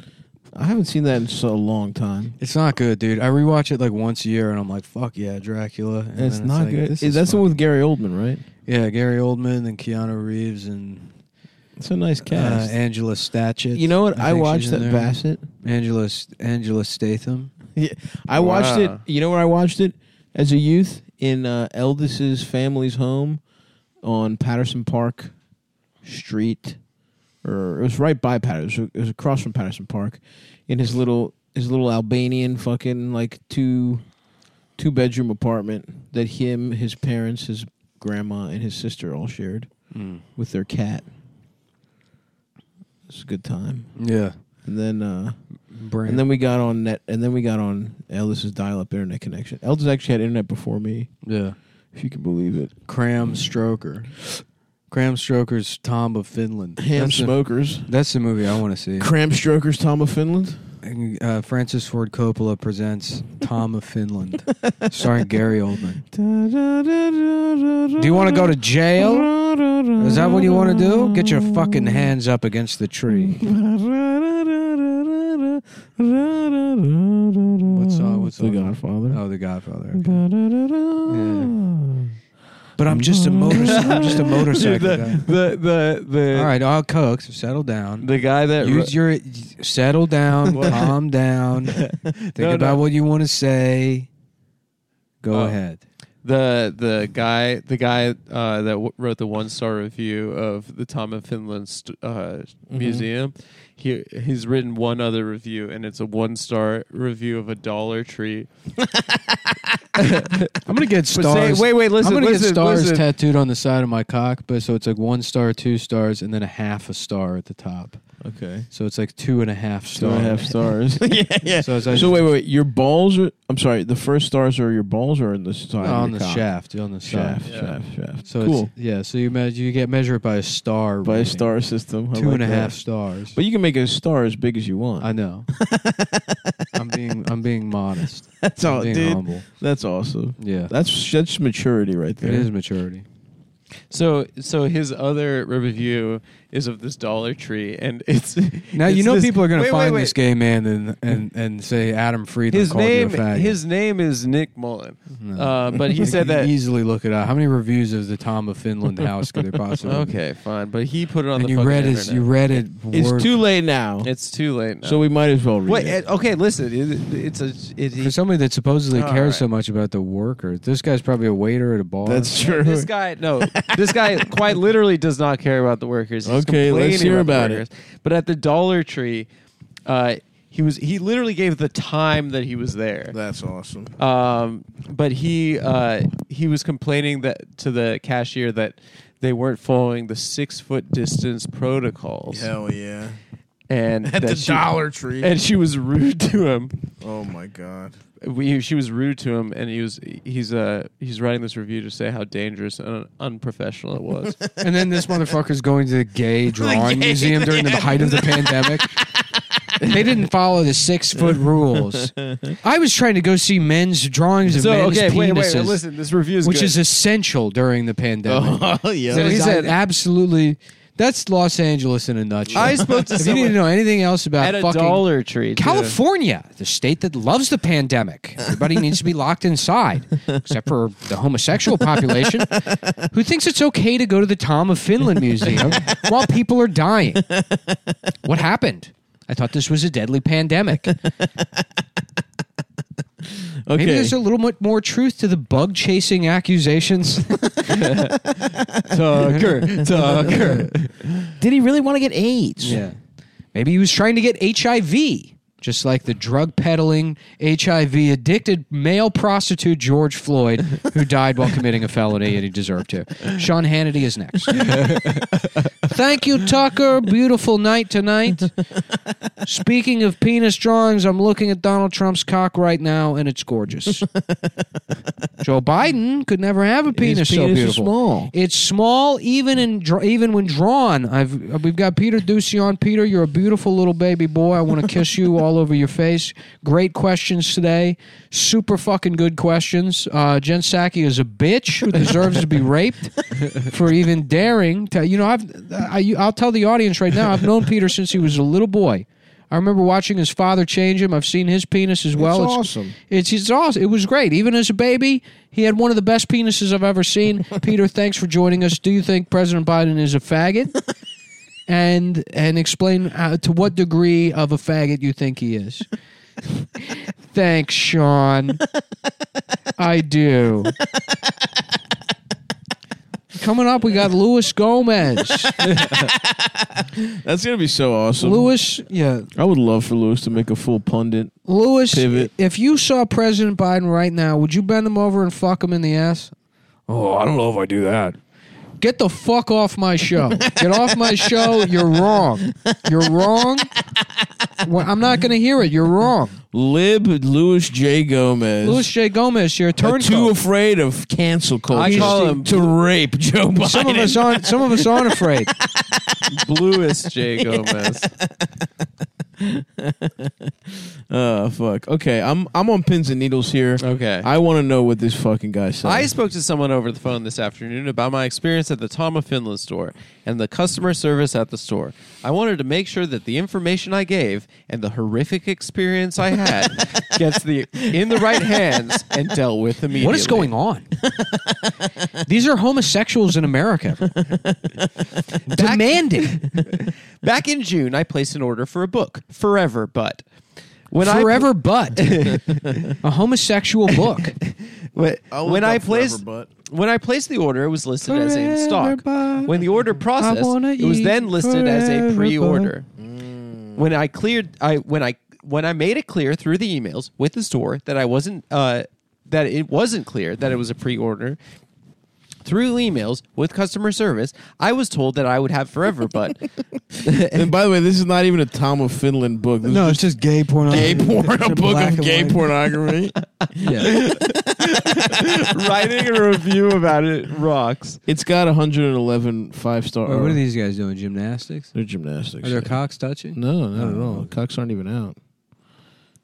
I haven't seen that in so long time. It's not good, dude. I rewatch it like once a year, and I'm like, "Fuck yeah, Dracula!" And It's then not like, good. this is That's the fun. one with Gary Oldman, right? Yeah, Gary Oldman and Keanu Reeves and It's a nice cast. Angela Statchett. You know what? I think watched she's that in there. Bassett. Angela Statham. Yeah, I watched it. Wow. You know where I watched it as a youth in Eldis's family's home on Patterson Park Street, or it was right by Patterson. It was across from Patterson Park, in his little Albanian fucking like two bedroom apartment that him, his parents, his grandma, and his sister all shared with their cat. It's a good time. Yeah, And then. Bram. And then we got on net, and then we got on Eldis's dial-up internet connection. Eldis actually had internet before me, yeah, if you can believe it. Cram Stroker. Cram Stroker's Tom of Finland. Ham That's the- smokers, That's the movie I want to see. Cram Strokers, Tom of Finland. Francis Ford Coppola presents Tom of Finland, starring Gary Oldman. Do you want to go to jail? Is that what you want to do? Get your fucking hands up against the tree. What song? What The song? Godfather. Oh, The Godfather. Okay. But I'm just a motorcycle guy. The All right, all cokes. Settle down. the guy that Settle down. Calm down. Think about what you want to say. Go ahead. the guy that wrote the 1-star review of the Tom of Finland museum. He's written one other review, and it's a 1-star review of a Dollar Tree. I'm gonna get stars. wait, listen, I'm gonna listen, get stars listen. tattooed on the side of my cock, but so it's like 1 star, 2 stars, and then a half a star at the top. Okay. So it's like 2.5 stars. 2.5 stars. yeah. So, it's like So wait. Your balls are. I'm sorry. The first stars are your balls, or in the side? of on your the cock? shaft, on the side. Shaft. So cool. So you get measured by a star. By a rating. star system. I 2.5 like that. stars. But you can make a star as big as you want. I know. I'm being modest. That's all, I'm being dude. humble. That's awesome. Yeah, That's maturity right there. it is maturity. So his other review is of this Dollar Tree, and it's Now it's you know this- people are going to wait, find wait, this gay man and say Adam Friedland His called name you a faggot. his name is Nick Mullen, but he You said can that. easily look it up. How many reviews of the Tom of Finland house could there possibly? be? Okay, fine, but he put it on And the you fucking read internet. it. You read it. It's word too late now. It's too late now. So we might as well read wait. it. Okay, listen. for somebody that supposedly All cares right. so much about the workers. This guy's probably a waiter at a bar. That's true. This guy quite literally does not care about the workers. He's Okay, let's complaining hear the about workers. But at the Dollar Tree, he literally gave the time that he was there. That's awesome. But he was complaining that to the cashier that they weren't following the 6-foot distance protocols. Hell yeah. And At that the she- Dollar Tree. And she was rude to him. Oh my God. She was rude to him, and he's writing this review to say how dangerous and unprofessional it was. And then this motherfucker's going to the gay drawing museum during the height of the pandemic. They didn't follow the 6-foot rules. I was trying to go see men's drawings of men's wait, penises, listen. This review is which good. is essential during the pandemic. Oh yeah. That he is said- absolutely. That's Los Angeles in a nutshell. I spoke to if you need to someone know anything else about at a fucking Dollar Tree, too. California, the state that loves the pandemic. Everybody needs to be locked inside, except for the homosexual population, who thinks it's okay to go to the Tom of Finland Museum while people are dying. What happened? I thought this was a deadly pandemic. Okay. Maybe there's a little bit more truth to the bug chasing accusations. Tucker. Did he really want to get AIDS? Yeah. Maybe he was trying to get HIV, just like the drug peddling, HIV addicted male prostitute George Floyd, who died while committing a felony and he deserved to. Sean Hannity is next. Thank you, Tucker. Beautiful night tonight. Speaking of penis drawings, I'm looking at Donald Trump's cock right now, and it's gorgeous. Joe Biden could never have a penis, so penis is beautiful. small. It's small, even when drawn. We've got Peter Ducey on. Peter, you're a beautiful little baby boy. I want to kiss you all over your face. Great questions today. Super fucking good questions. Jen Psaki is a bitch who deserves to be raped for even daring to. I'll tell the audience right now. I've known Peter since he was a little boy. I remember watching his father change him. I've seen his penis as well. It's awesome. It's awesome. It was great. Even as a baby, he had one of the best penises I've ever seen. Peter, thanks for joining us. Do you think President Biden is a faggot? And explain to what degree of a faggot you think he is. Thanks, Sean. I do. Coming up, we got Luis Gomez. That's gonna be so awesome. Luis, yeah. I would love for Lewis to make a full pundit. Luis, Pivot. if you saw President Biden right now, would you bend him over and fuck him in the ass? Oh, I don't know if I do that. Get the fuck off my show. Get off my show. You're wrong. You're wrong. Well, I'm not going to hear it. You're wrong. Lib Louis J. Gomez. Louis J. Gomez, you're a Too turncoat. afraid of cancel culture. I call him to rape Joe Biden. Some of us aren't afraid. Bluest J. Gomez. Oh fuck. Okay, I'm on pins and needles here. Okay. I want to know what this fucking guy said. I spoke to someone over the phone this afternoon about my experience at the Tom of Finland store and the customer service at the store. I wanted to make sure that the information I gave and the horrific experience I had gets in the right hands and dealt with immediately. What is going on? These are homosexuals in America. Demanding. Back in June, I placed an order for a book, Forever But. When Forever Butt. A homosexual book. When I placed the order, it was listed as in stock. Forever When the order processed, wanna it was then eat listed as a forever pre-order. When I made it clear through the emails with the store that it wasn't clear that it was a pre-order. Through emails with customer service, I was told that I would have Forever But. And by the way, this is not even a Tom of Finland book. This No, is it's just gay pornography. gay porn, a It's book black of and gay white. pornography. Yeah. Writing a review about it rocks. It's got 111 5-star. Wait, what are these guys doing? Gymnastics? They're gymnastics. Are their cocks touching? No, not at all. Cocks aren't even out.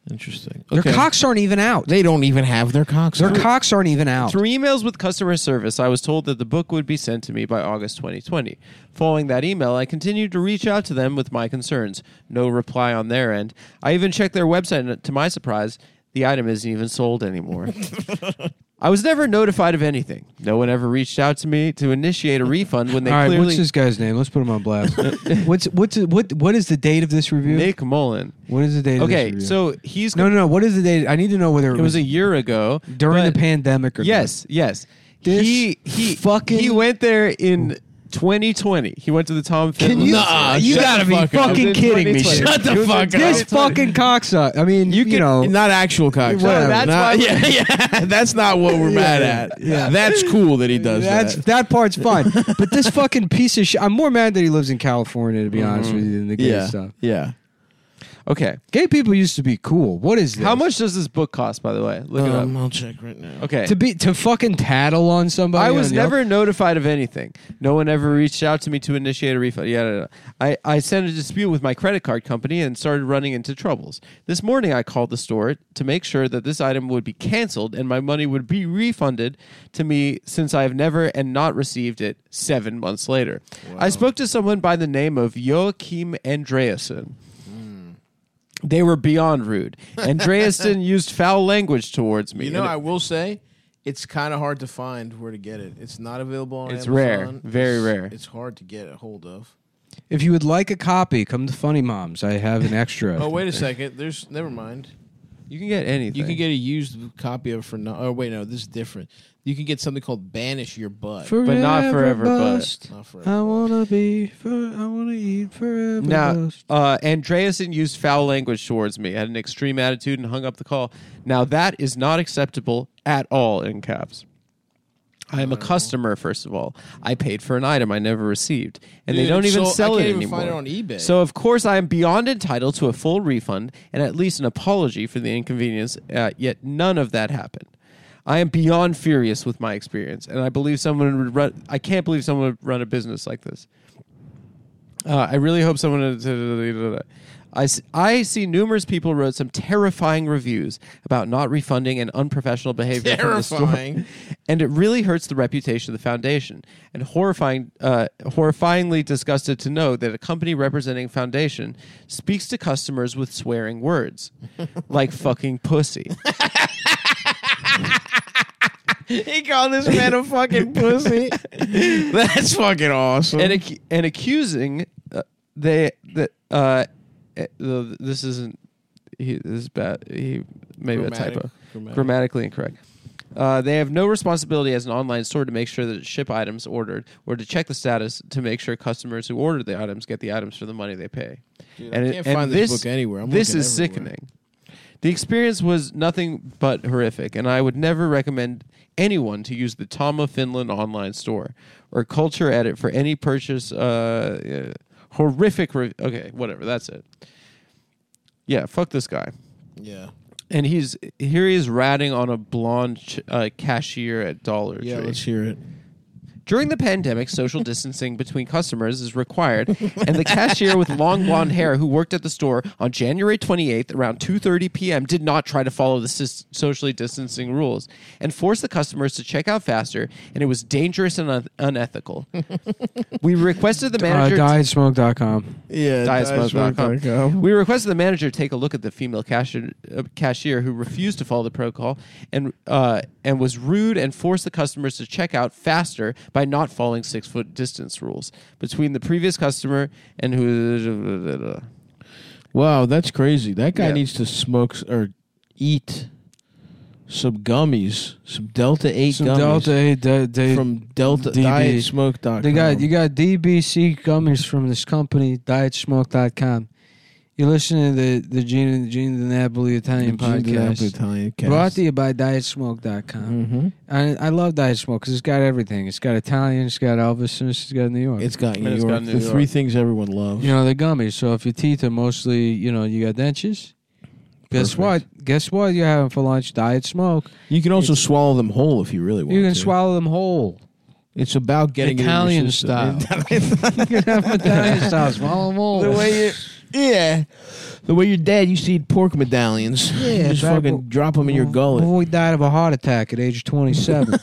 Interesting. Their Okay. cocks aren't even out. They don't even have their cocks. Their out. cocks aren't even out. Through emails with customer service, I was told that the book would be sent to me by August 2020. Following that email, I continued to reach out to them with my concerns. No reply on their end. I even checked their website, and to my surprise, the item isn't even sold anymore. I was never notified of anything. No one ever reached out to me to initiate a refund when they All right, clearly... what's this guy's name? Let's put him on blast. what is the date of this review? Nick Mullen. What is the date of this Okay, review? so he's... No. What is the date? I need to know whether It was a year ago. during the but- pandemic or Yes. This He fucking- went there in 2020. He went to the Tom Can Finley. you? Nah, you shut gotta the be fuck up. fucking It was in kidding me! 2020. Shut the It was in fuck up. This 2020. fucking cocksucker. I mean, you know, Not actual cocks. Whatever. That's Not- why- yeah. That's not what we're mad at. yeah. That's cool that he does that part's fine. But this fucking piece of shit. I'm more mad that he lives in California, to be honest with you, than the gay Yeah. stuff. Yeah. Okay. Gay people used to be cool. What is this? How much does this book cost, by the way? Look it up. I'll check right now. Okay. to fucking tattle on somebody? I was on Yelp? never notified of anything. No one ever reached out to me to initiate a refund. Yeah. I sent a dispute with my credit card company and started running into troubles. This morning, I called the store to make sure that this item would be canceled and my money would be refunded to me since I have never and not received it 7 months later. I spoke to someone by the name of Joachim Andreasen. They were beyond rude. Andreasen used foul language towards me. You know, and I will say, it's kind of hard to find where to get it. It's not available on It's Amazon. rare. Very rare. It's hard to get a hold of. If you would like a copy, come to Funny Moms. I have an extra. Oh, wait a second. Never mind. you can get anything. You can get a used copy of it for no. Oh, wait, no. This is different. You can get something called Banish Your Butt. But not forever bust. Not forever. I wanna eat forever. Now, bust. Andreasen used foul language towards me, had an extreme attitude, and hung up the call. Now, that is not acceptable at all in caps. I am a customer, first of all. I paid for an item I never received, and they Dude, don't even so sell I it can't even anymore. find it on eBay. So, of course, I am beyond entitled to a full refund and at least an apology for the inconvenience, yet none of that happened. I am beyond furious with my experience, and I believe someone would run. I can't believe someone would run a business like this. I really hope someone. I see numerous people wrote some terrifying reviews about not refunding and unprofessional behavior from the store, Terrifying. and it really hurts the reputation of the foundation. And horrifyingly disgusted to know that a company representing foundation speaks to customers with swearing words, like "fucking pussy." He called this man a fucking pussy. That's fucking awesome. and accusing this isn't this is bad. He maybe a typo. Grammatically incorrect. They have no responsibility as an online store to make sure that ship items ordered or to check the status to make sure customers who ordered the items get the items for the money they pay. Dude, I can't find this book anywhere. I'm This looking is everywhere. sickening. The experience was nothing but horrific, and I would never recommend anyone to use the Tom of Finland online store or Culture Edit for any purchase. Horrific. Okay, whatever. That's it. Yeah, fuck this guy. Yeah. And he is ratting on a blonde cashier at Dollar Yeah, Tree. let's hear it. During the pandemic, social distancing between customers is required, and the cashier with long blonde hair who worked at the store on January 28th around 2:30 p.m. did not try to follow the socially distancing rules and forced the customers to check out faster, and it was dangerous and unethical. We requested the manager... Dietsmoke.com. Yeah, Dietsmoke.com. We requested the manager take a look at the female cashier who refused to follow the protocol and was rude and forced the customers to check out faster by not following 6-foot distance rules between the previous customer and who. Wow, that's crazy. That guy Yeah. needs to smoke or eat some gummies, some Delta 8 Some gummies Delta 8 from Delta DB. Dietsmoke.com. you got DBC gummies from this company, Dietsmoke.com. You're listening to the Gene the Napoli Italian podcast. Brought to you by Dietsmoke.com. Mm-hmm. I love Diet Smoke because it's got everything. It's got Italian, it's got Elvis, and it's got New York. It's got New It's York. got New The York. three things everyone loves. You know, the gummies. So if your teeth are mostly, you got dentures, guess Perfect. what? Guess what you're having for lunch? Diet Smoke. You can also swallow them whole if you really want You can to. swallow them whole. It's about getting Italian it in your system. style. You can have them Italian style. Swallow them whole. The way you... Yeah. The way your dad used to eat pork medallions. Yeah, Just back fucking drop them in your gullet. Before he died of a heart attack at age 27.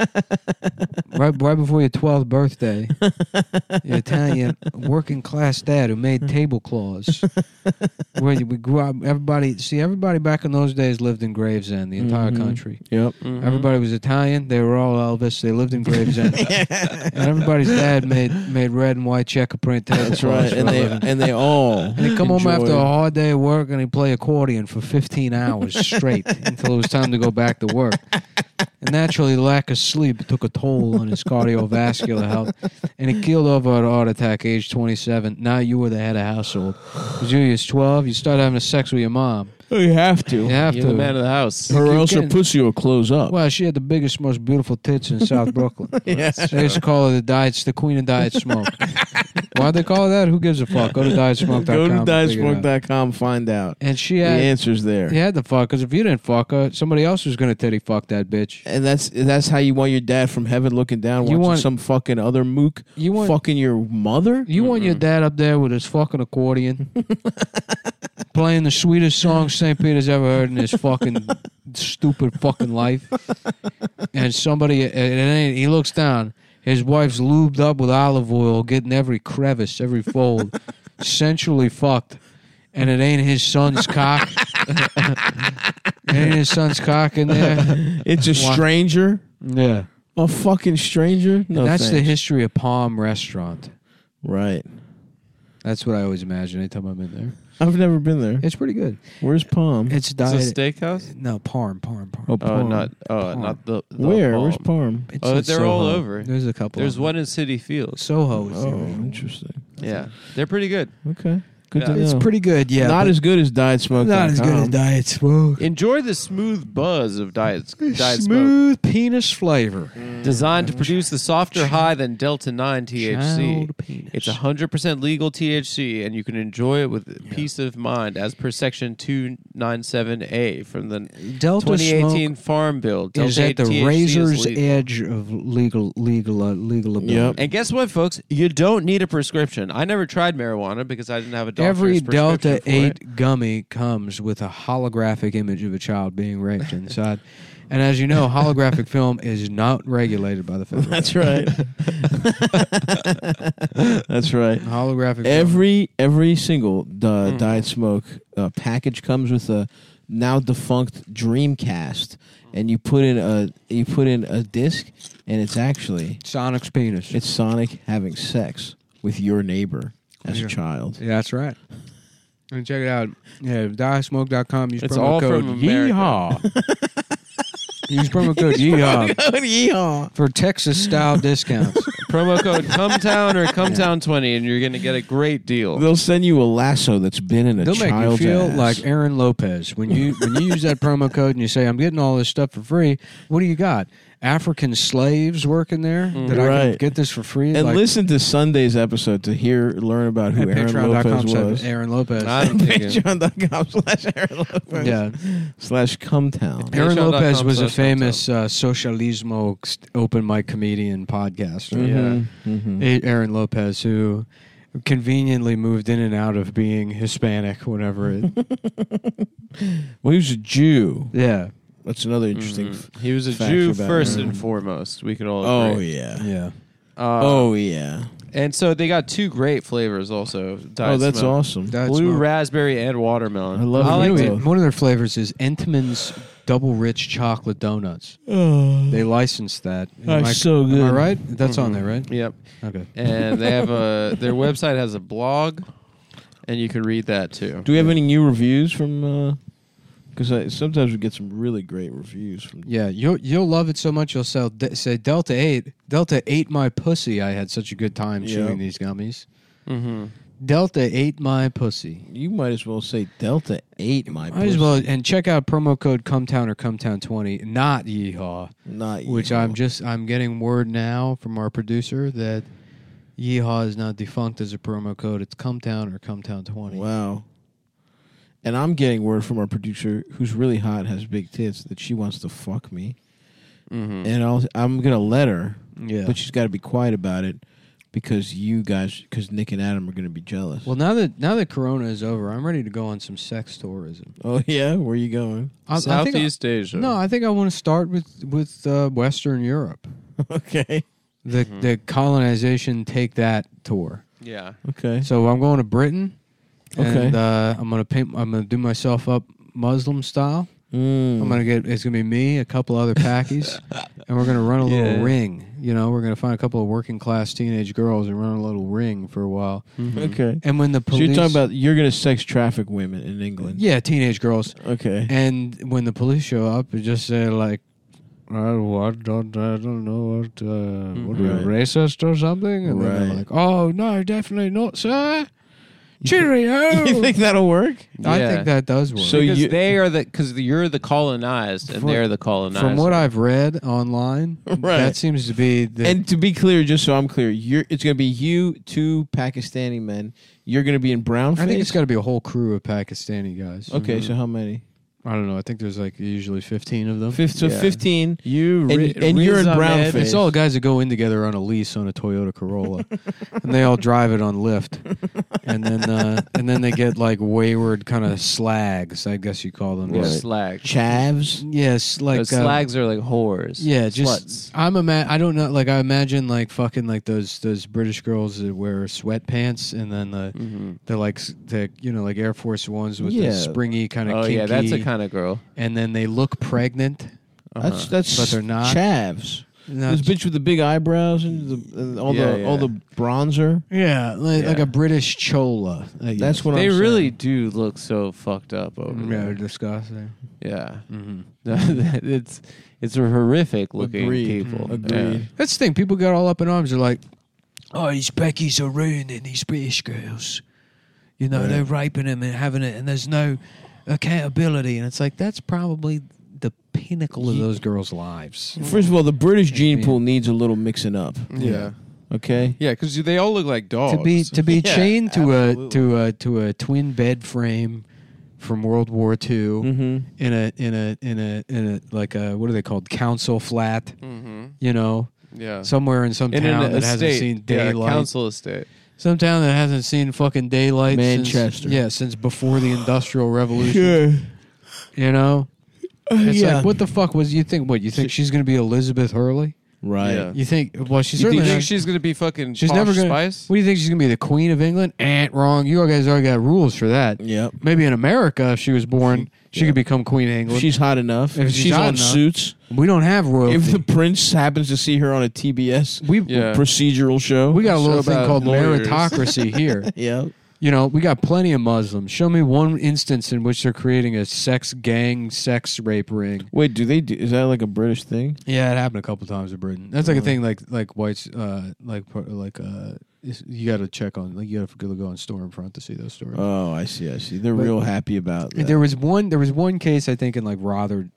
right before your 12th birthday. Your Italian working class dad who made tablecloths. Where we grew up, everybody back in those days lived in Gravesend, the entire country. Yep. Mhm. Everybody was Italian. They were all Elvis. They lived in Gravesend. And everybody's dad made red and white checker print tablecloths. That's right. for And a living. they all. And he'd come home enjoyed- after a hard day of work and he'd play accordion for 15 hours straight until it was time to go back to work. And naturally, the lack of sleep took a toll on his cardiovascular health. And he keeled over at a heart attack age 27. Now you were the head of household. Because you was 12, you started having sex with your mom. Oh, you have to. You have You're to. the man of the house. Or You else her can't- pussy will close up. Well, she had the biggest, most beautiful tits in South Brooklyn. Yeah. They used to call her the queen of diet smoke. Why'd they call her that? Who gives a fuck? Go to dietsmoke.com. Go to and figure it out. dietsmoke.com, find out. And she The had, answer's there. you had to fuck, because if you didn't fuck her, somebody else was going to titty fuck that bitch. And that's how you want your dad from heaven looking down, You watching want- some fucking other mook You want fucking your mother? you want your dad up there with his fucking accordion, playing the sweetest song St. Peter's ever heard in his fucking stupid fucking life. And he looks down. His wife's lubed up with olive oil, getting every crevice, every fold, sensually fucked. And it ain't his son's cock. It ain't his son's cock in there. It's a Why- stranger? Yeah. A fucking stranger? No, That's the thanks. history of Palm Restaurant. Right. That's what I always imagine anytime I'm in there. I've never been there. It's pretty good. Where's Palm? It's It's a diet. steakhouse? No, Parm. Oh, Palm. Not Palm. the Where? Palm. Where's Palm? It's Oh, in they're all Soho. over. There's a couple. There's of them. one in City Fields. Soho. Is the Oh, original. interesting. Yeah, they're pretty good. Okay. Good to Yeah. know. It's pretty good. Yeah, Not but as good as dietsmoke.com. not as good as Diet Smoke. Enjoy the smooth buzz of Diet Smoke. Smooth penis flavor. Designed to produce the softer high than Delta 9 THC. Child penis. It's 100% legal THC, and you can enjoy it with peace of mind, as per Section 297A from the Delta 2018 Smoke Farm Bill. Delta is at 8 the THC is razor's legal. edge of legal ability. Yep. And guess what, folks? You don't need a prescription. I never tried marijuana because I didn't have a doctor's Every prescription Delta for it. 8 gummy comes with a holographic image of a child being raped inside. And as you know, holographic film is not regulated by the federal. That's right. That's right. Holographic film. Every single Diet Smoke package comes with a now defunct Dreamcast, and you put in a disc, and it's actually Sonic's penis. it's Sonic having sex with your neighbor as a child. Yeah, that's right. And check it out. Yeah, dietsmoke.com. Use It's promo all code from America. Yeehaw. Use promo code Yeehaw Yeehaw. for Texas-style discounts. Promo code CUMTOWN or CUMTOWN20, and you're going to get a great deal. They'll send you a lasso that's been in a They'll make you child's feel ass. like Aaron Lopez. When you use that promo code and you say, I'm getting all this stuff for free, what do you got? African slaves working there that I can Right. get this for free? And like, listen to Sunday's episode to learn about who at Aaron Lopez patreon.com/Aaron was. Aaron Lopez. I don't think it- Patreon.com/Aaron Lopez. Yeah. /Cumtown. Aaron Patreon.com Lopez was a /Cumtown. famous socialismo open mic comedian podcaster. Yeah. Mm-hmm. Aaron Lopez, who conveniently moved in and out of being Hispanic, whatever it. Well, he was a Jew. Yeah. That's another interesting. He was a fact Jew about first Aaron. and foremost. We could all Oh agree. yeah. Yeah. Oh yeah. And so they got two great flavors also. Diet Oh, that's Smoke. awesome. That's Blue smart. raspberry and watermelon. I love I it. like You it. know, One of their flavors is Entenmann's Double Rich Chocolate Donuts. They licensed that. That's so Am I good. right? That's on there, right? Yep. Okay. And they have their website has a blog, and you can read that too. Do we have any new reviews from? Because sometimes we get some really great reviews from. Yeah, you'll love it so much you'll say Delta 8. Delta ate my pussy. I had such a good time Yeah. chewing these gummies. Mm-hmm. Delta ate my pussy. You might as well say Delta 8, my. Might as well, and check out promo code CUMTOWN or CUMTOWN20, not Yeehaw. Not Which Yeehaw. I'm getting word now from our producer that Yeehaw is not defunct as a promo code. It's CUMTOWN or CUMTOWN20. Wow. And I'm getting word from our producer, who's really hot, has big tits, that she wants to fuck me. Mm-hmm. And I'm gonna let her, Yeah. but she's got to be quiet about it. because because Nick and Adam are going to be jealous. Well, now that Corona is over, I'm ready to go on some sex tourism. Oh yeah, where are you going? Southeast Asia. No, I think I want to start with Western Europe. Okay. The colonization take that tour. Yeah. Okay. So I'm going to Britain. Okay. And I'm gonna do myself up Muslim style. It's gonna be me, a couple other packies, and we're gonna run a little ring. You know, we're gonna find a couple of working class teenage girls and run a little ring for a while. Okay. And when the police, So you're talking about you're going to sex traffic women in England? yeah, teenage girls. Okay. And when the police show up, you just say like, I don't know what are you, racist or something? And then they're like, oh no, definitely not, sir. Cheerio. You think that'll work? I think that does work. So because you- you're the colonized and they're the colonized. From what I've read online, Right. that seems to be the And to be clear, just so I'm clear, it's going to be you, two Pakistani men. You're going to be in brown face? I think it's got to be a whole crew of Pakistani guys. Okay, so how many? I don't know. I think there's like usually 15 of them. 15. you And you're in brown face. It's all guys that go in together on a lease on a Toyota Corolla, and they all drive it on Lyft, and then they get like wayward kind of slags, I guess you call them. Yeah. Right. Slag. Chavs? Yes, like Those slags are like whores. yeah, just sluts. I don't know. Like I imagine like fucking like those British girls that wear sweatpants, and then they're like like Air Force Ones with the springy kind of. Oh kinky, yeah, that's the kind of girl. and then they look pregnant. That's But they're not. Chavs. No, This bitch with the big eyebrows and all the bronzer. yeah, like a British chola. That's what They I'm really saying. do look so fucked up over they're there. disgusting. Yeah. Mm-hmm. It's a horrific looking Agreed. people. Agreed. That's the thing. People get all up in arms. They're like, "Oh, these Beckies are ruining these British girls. You know, they're raping them and having it, and there's no accountability." And it's like that's probably the pinnacle of those girls' lives. First of all, the British gene pool needs a little mixing up. Yeah. Okay? Yeah, because they all look like dogs. To be Yeah, chained to absolutely. to a twin bed frame from World War II Mm-hmm. in a like a what are they called, council flat? Mm-hmm. You know, Yeah. somewhere in some In town an that hasn't estate. seen Yeah, daylight. council estate. Some town that hasn't seen fucking daylight Manchester. since before the Industrial Revolution. You know? It's like, what the fuck was you think? What, you think she's going to be Elizabeth Hurley? Right. Yeah. You think, well, she's You certainly think not- she's going to be fucking she's Posh never going to, Spice? what do you think, she's going to be the Queen of England? Wrong. You guys already got rules for that. Yep. Maybe in America, if she was born, she could become Queen of England. She's hot enough. If If she's she's hot on enough. Suits. We don't have royalty. If the prince happens to see her on a TBS Yeah. procedural show. We got a little So thing about called lawyers. meritocracy here. Yeah. You know, we got plenty of Muslims. Show me one instance in which they're creating a sex rape ring. Wait, is that like a British thing? Yeah, it happened a couple times in Britain. That's like a thing, like whites, you got to check on, like you got to go on Stormfront to see those stories. Oh, I see. They're real happy about that. There was one case I think in like Rotterdam.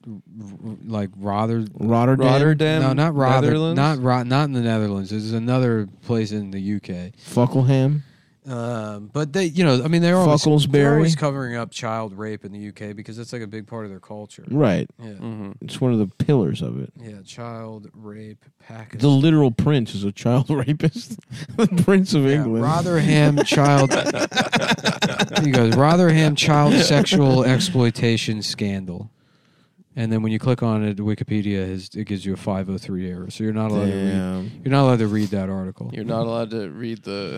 Rotterdam? No, not Rotterdam. Netherlands? Not in the Netherlands. There's another place in the UK. Fuckleham. But they, you know, I mean, they're always Fucklesbury. covering up child rape in the UK because that's like a big part of their culture. Right. Yeah, Mm-hmm. It's one of the pillars of it. yeah, child rape The Pakistan. literal prince is a child rapist. The Prince of England. Rotherham child. He goes Rotherham child sexual exploitation scandal. And then when you click on it, Wikipedia it gives you a 503 error, so you're not allowed to read. Damn. You're not allowed to read that article. You're not allowed to read the...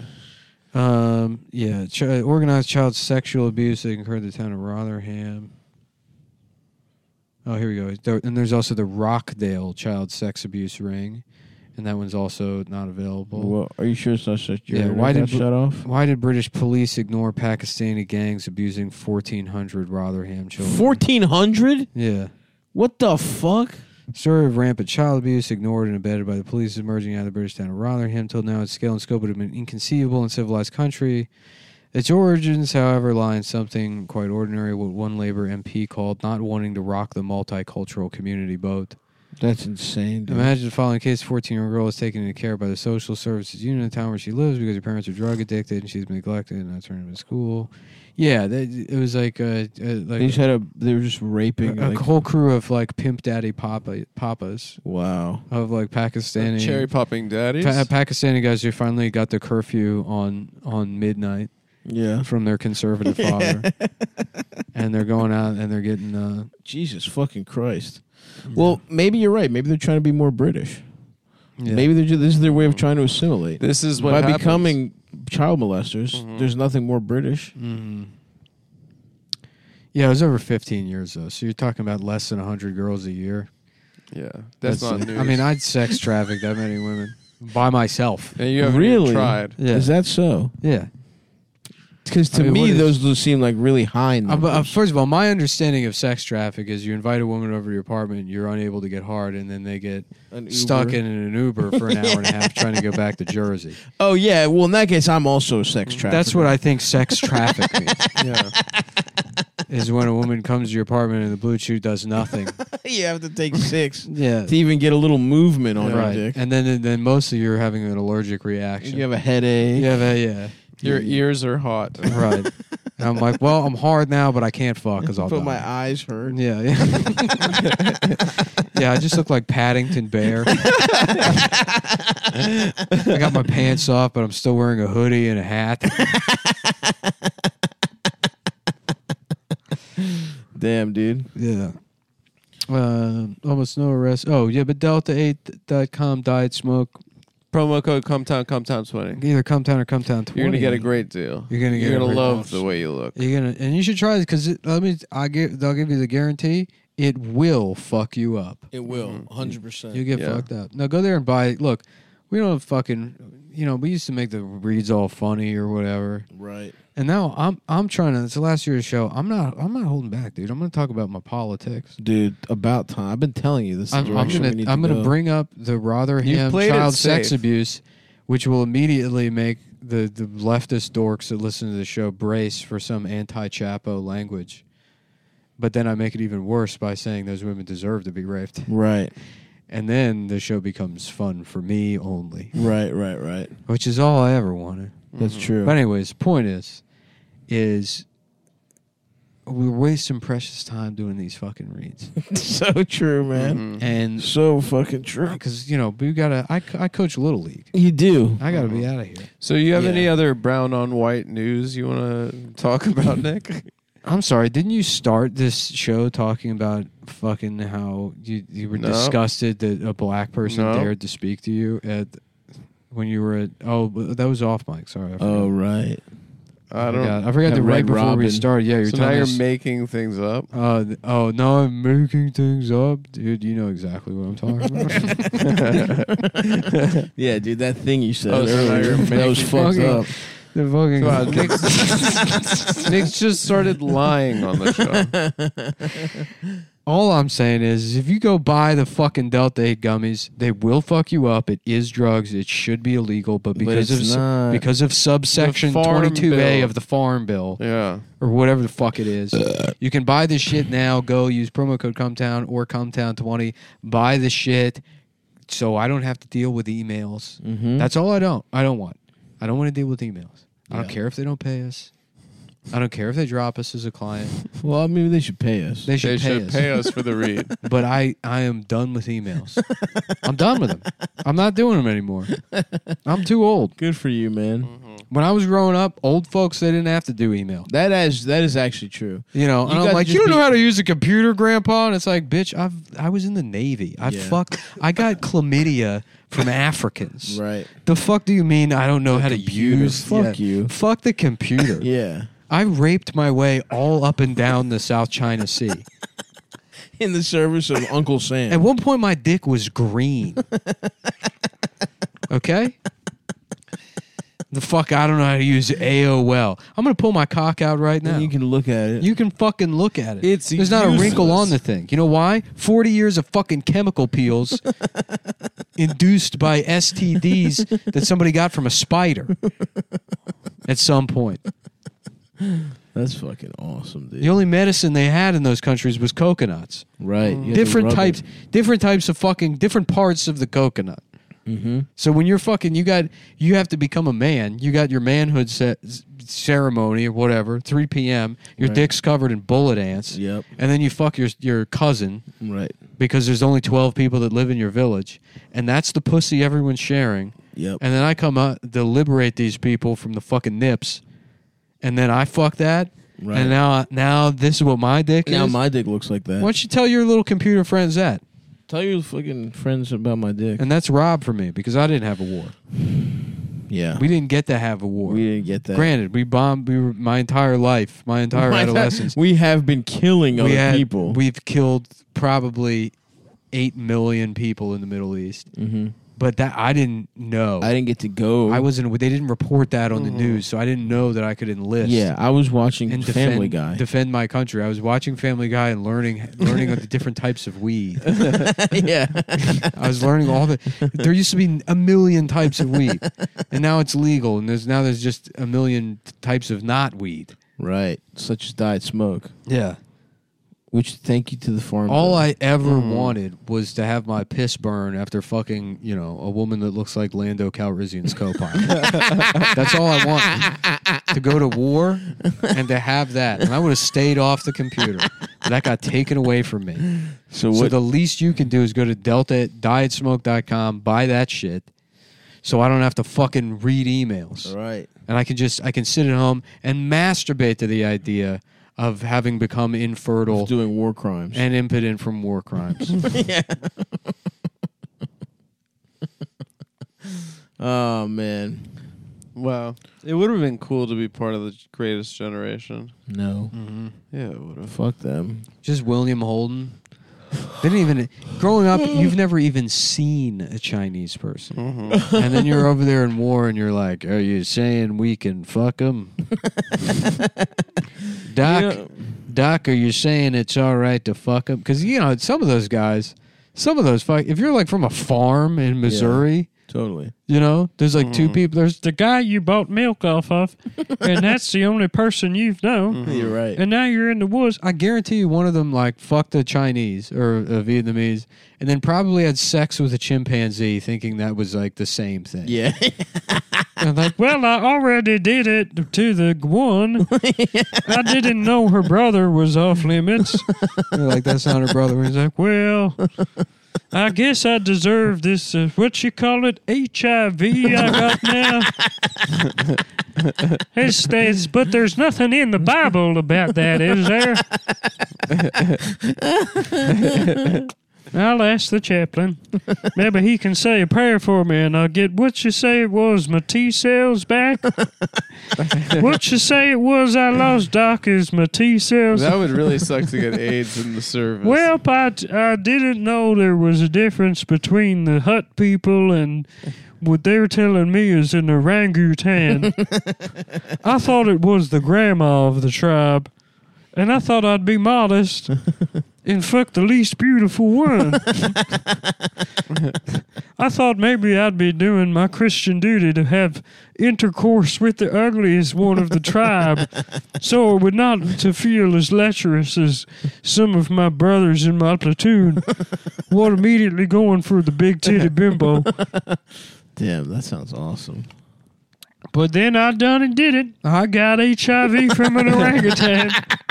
Organized child sexual abuse that occurred in the town of Rotherham. Oh, here we go. And there's also the Rockdale child sex abuse ring, and that one's also not available. Well, are you sure it's not such? Yeah, why did shut off? Why did British police ignore Pakistani gangs abusing 1,400 Rotherham children? 1,400? Yeah. What the fuck? Story of rampant child abuse ignored and abetted by the police emerging out of the British town of Rotherham. Till now, its scale and scope would have been inconceivable in a civilized country. Its origins, however, lie in something quite ordinary, what one Labour MP called not wanting to rock the multicultural community boat. That's insane, dude. Imagine following a case: 14-year-old girl is taken into care by the social services unit in the town where she lives because her parents are drug addicted and she's been neglected and not turned into school. Yeah, it was like They were just raping a like, whole crew of like pimp daddy papas wow. of like Pakistani Cherry popping daddies. Pakistani guys who finally got the curfew on midnight Yeah. from their conservative father, and they're going out and they're getting. Jesus fucking Christ. Well, maybe you're right. Maybe they're trying to be more British. Yeah. Maybe this is their way of trying to assimilate. This is what By happens. becoming child molesters, there's nothing more British. Yeah, it was over 15 years though, so you're talking about less than 100 girls a year. Yeah, that's not news. I mean, I'd sex trafficked that many women by myself. and you haven't Really? even tried. Yeah, Is that so? yeah. Because to I mean, me, what is- those seem like really high numbers. First of all, my understanding of sex traffic is you invite a woman over to your apartment, you're unable to get hard, and then they get An stuck Uber. in an Uber for an hour and a half trying to go back to Jersey. Oh yeah. Well, in that case, I'm also a sex trafficker. That's what I think sex traffic means. Yeah, Is when a woman comes to your apartment and the Blue Chew does nothing. you have to take 6 Yeah. to even get a little movement on Right. your dick. And then mostly you're having an allergic reaction. You have a headache. Yeah. your ears are hot. Right. And I'm like, well, I'm hard now, but I can't fuck because I'll But die. my eyes hurt. Yeah. Yeah, I just look like Paddington Bear. I got my pants off, but I'm still wearing a hoodie and a hat. Damn, dude. Yeah. Almost no arrest. Oh, yeah, but Delta8.com diet smoke. Promo code Cometown 20. Either Cometown or Cometown 20. You're gonna get a great deal. You're gonna get You're a gonna great love deal. the way you look. You're gonna, and you should try it because they'll give you the guarantee it will fuck you up. It will. 100%. You get Yeah. fucked up. Now go there and buy. Look, we don't fucking. We used to make the reads all funny or whatever, Right. and now I'm trying to. It's the last year of the show. I'm not holding back, dude. I'm gonna talk about my politics. Dude, about time. I've been telling you this is the I'm direction we need gonna to go. bring up the Rotherham You've played it child sex safe. abuse, which will immediately make the leftist dorks that listen to the show brace for some anti-Chapo language. But then I make it even worse by saying those women deserve to be raped. Right. And then the show becomes fun for me only, Right. which is all I ever wanted. That's true. But anyways, the point is we're wasting precious time doing these fucking reads. So true, man. And So fucking true. because, we gotta, I coach Little League. You do. I gotta be out of here. So you have Yeah. any other brown on white news you want to talk about, Nick? I'm sorry, didn't you start this show talking about fucking how you were No. disgusted that a black person No. dared to speak to you when you were at, but that was off mic, sorry. I forgot. Oh, right. I don't. I forgot At that right Red before we Robin. started. Yeah, you're So now telling you're us. making things up. Oh, no, I'm making things up. Dude, you know exactly what I'm talking about. Yeah, dude, that thing you said Oh, so now earlier, you're that was making- fucked Okay. up. The fucking Wow, Nick's just started lying on the show. All I'm saying is if you go buy the fucking Delta 8 gummies, they will fuck you up. It is drugs. It should be illegal, but because it's not. because of subsection The Farm 22A Bill. of the Farm Bill Yeah. or whatever the fuck it is, you can buy this shit now. Go use promo code Cometown or Cometown20. Buy the shit so I don't have to deal with emails. Mm-hmm. That's all I don't want. I don't want to deal with emails. I don't Yeah. care if they don't pay us. I don't care if they drop us as a client. Well, I mean, they should pay us. They should, They should pay us for the read. But I am done with emails. I'm done with them. I'm not doing them anymore. I'm too old. Good for you, man. When I was growing up, old folks, they didn't have to do email. That is actually true. You know, You and I'm guys like, just you don't know be- how to use a computer, Grandpa? And it's like, bitch, I was in the Navy. I got chlamydia from Africans. Right. The fuck do you mean I don't know how to computer. use? Fuck you. Fuck the computer. Yeah. I raped my way all up and down the South China Sea. In the service of Uncle Sam. At one point, my dick was green. Okay? The fuck, I don't know how to use AOL. I'm going to pull my cock out right now. And you can look at it. You can fucking look at it. It's There's not a wrinkle useless. on the thing. You know why? 40 years of fucking chemical peels induced by STDs that somebody got from a spider at some point. That's fucking awesome, dude. The only medicine they had in those countries was coconuts. Right. You have to Different rub types, it. different types of fucking different parts of the coconut. Mm-hmm. So when you're fucking, you have to become a man. You got your manhood ceremony or whatever. 3 p.m. Your Right. dick's covered in bullet ants. Yep. And then you fuck your cousin Right. because there's only 12 people that live in your village, and that's the pussy everyone's sharing. Yep. And then I come out to liberate these people from the fucking nips, and then I fuck that. Right. And now this is what my dick Now is. my dick looks like that. Why don't you tell your little computer friends that? Tell your fucking friends about my dick. And that's Rob for me because I didn't have a war. Yeah. We didn't get to have a war. We didn't get that. Granted, we bombed my entire life, my entire adolescence. We have been killing other people. We've killed probably 8 million people in the Middle East. Mm-hmm. But that I didn't know. I didn't get to go. I wasn't. They didn't report that on the news, so I didn't know that I could enlist. Yeah, I was watching and Family Guy. defend my country. I was watching Family Guy and learning of the different types of weed. Yeah. I was learning all the. There used to be a million types of weed, and now it's legal. And there's just a million types of not weed. Right. Such as diet smoke. Yeah. Which, thank you to the farm. All bill. I ever wanted was to have my piss burn after fucking, a woman that looks like Lando Calrissian's co-pilot. That's all I wanted. To go to war and to have that. And I would have stayed off the computer. But that got taken away from me. So So what? the least you can do is go to DeltaDietSmoke.com, buy that shit, so I don't have to fucking read emails. Right. And I can sit at home and masturbate to the idea of having become infertile Doing war crimes. and impotent from war crimes. Yeah. Oh man. Wow. It would have been cool to be part of the greatest generation. No. Yeah, it would have. Fuck them. Just William Holden. They didn't even. Growing up, you've never even seen a Chinese person, and then you're over there in war, and you're like, "Are you saying we can fuck them, Doc? You know- Doc, are you saying it's all right to fuck them? Because some of those guys, if you're like from a farm in Missouri." Totally. There's like two people. There's the guy you bought milk off of, and that's the only person you've known. You're right. And now you're in the woods. I guarantee you one of them like fucked a Chinese or a Vietnamese and then probably had sex with a chimpanzee thinking that was like the same thing. Yeah. And like, well, I already did it to the one. I didn't know her brother was off limits. They're like, that's not her brother. He's like, well, I guess I deserve this, what you call it, HIV I got now. But there's nothing in the Bible about that, is there? I'll ask the chaplain. Maybe he can say a prayer for me and I'll get what you say it was, my T cells back. What you say it was I lost, Doc, is my T cells. That would really suck to get AIDS in the service. Well, I didn't know there was a difference between the Hut people and what they're telling me is an orangutan. I thought it was the grandma of the tribe, and I thought I'd be modest and fuck the least beautiful one. I thought maybe I'd be doing my Christian duty to have intercourse with the ugliest one of the tribe, so it would not to feel as lecherous as some of my brothers in my platoon. What immediately going for the big titty bimbo. Damn, that sounds awesome. But then I done and did it. I got HIV from an orangutan.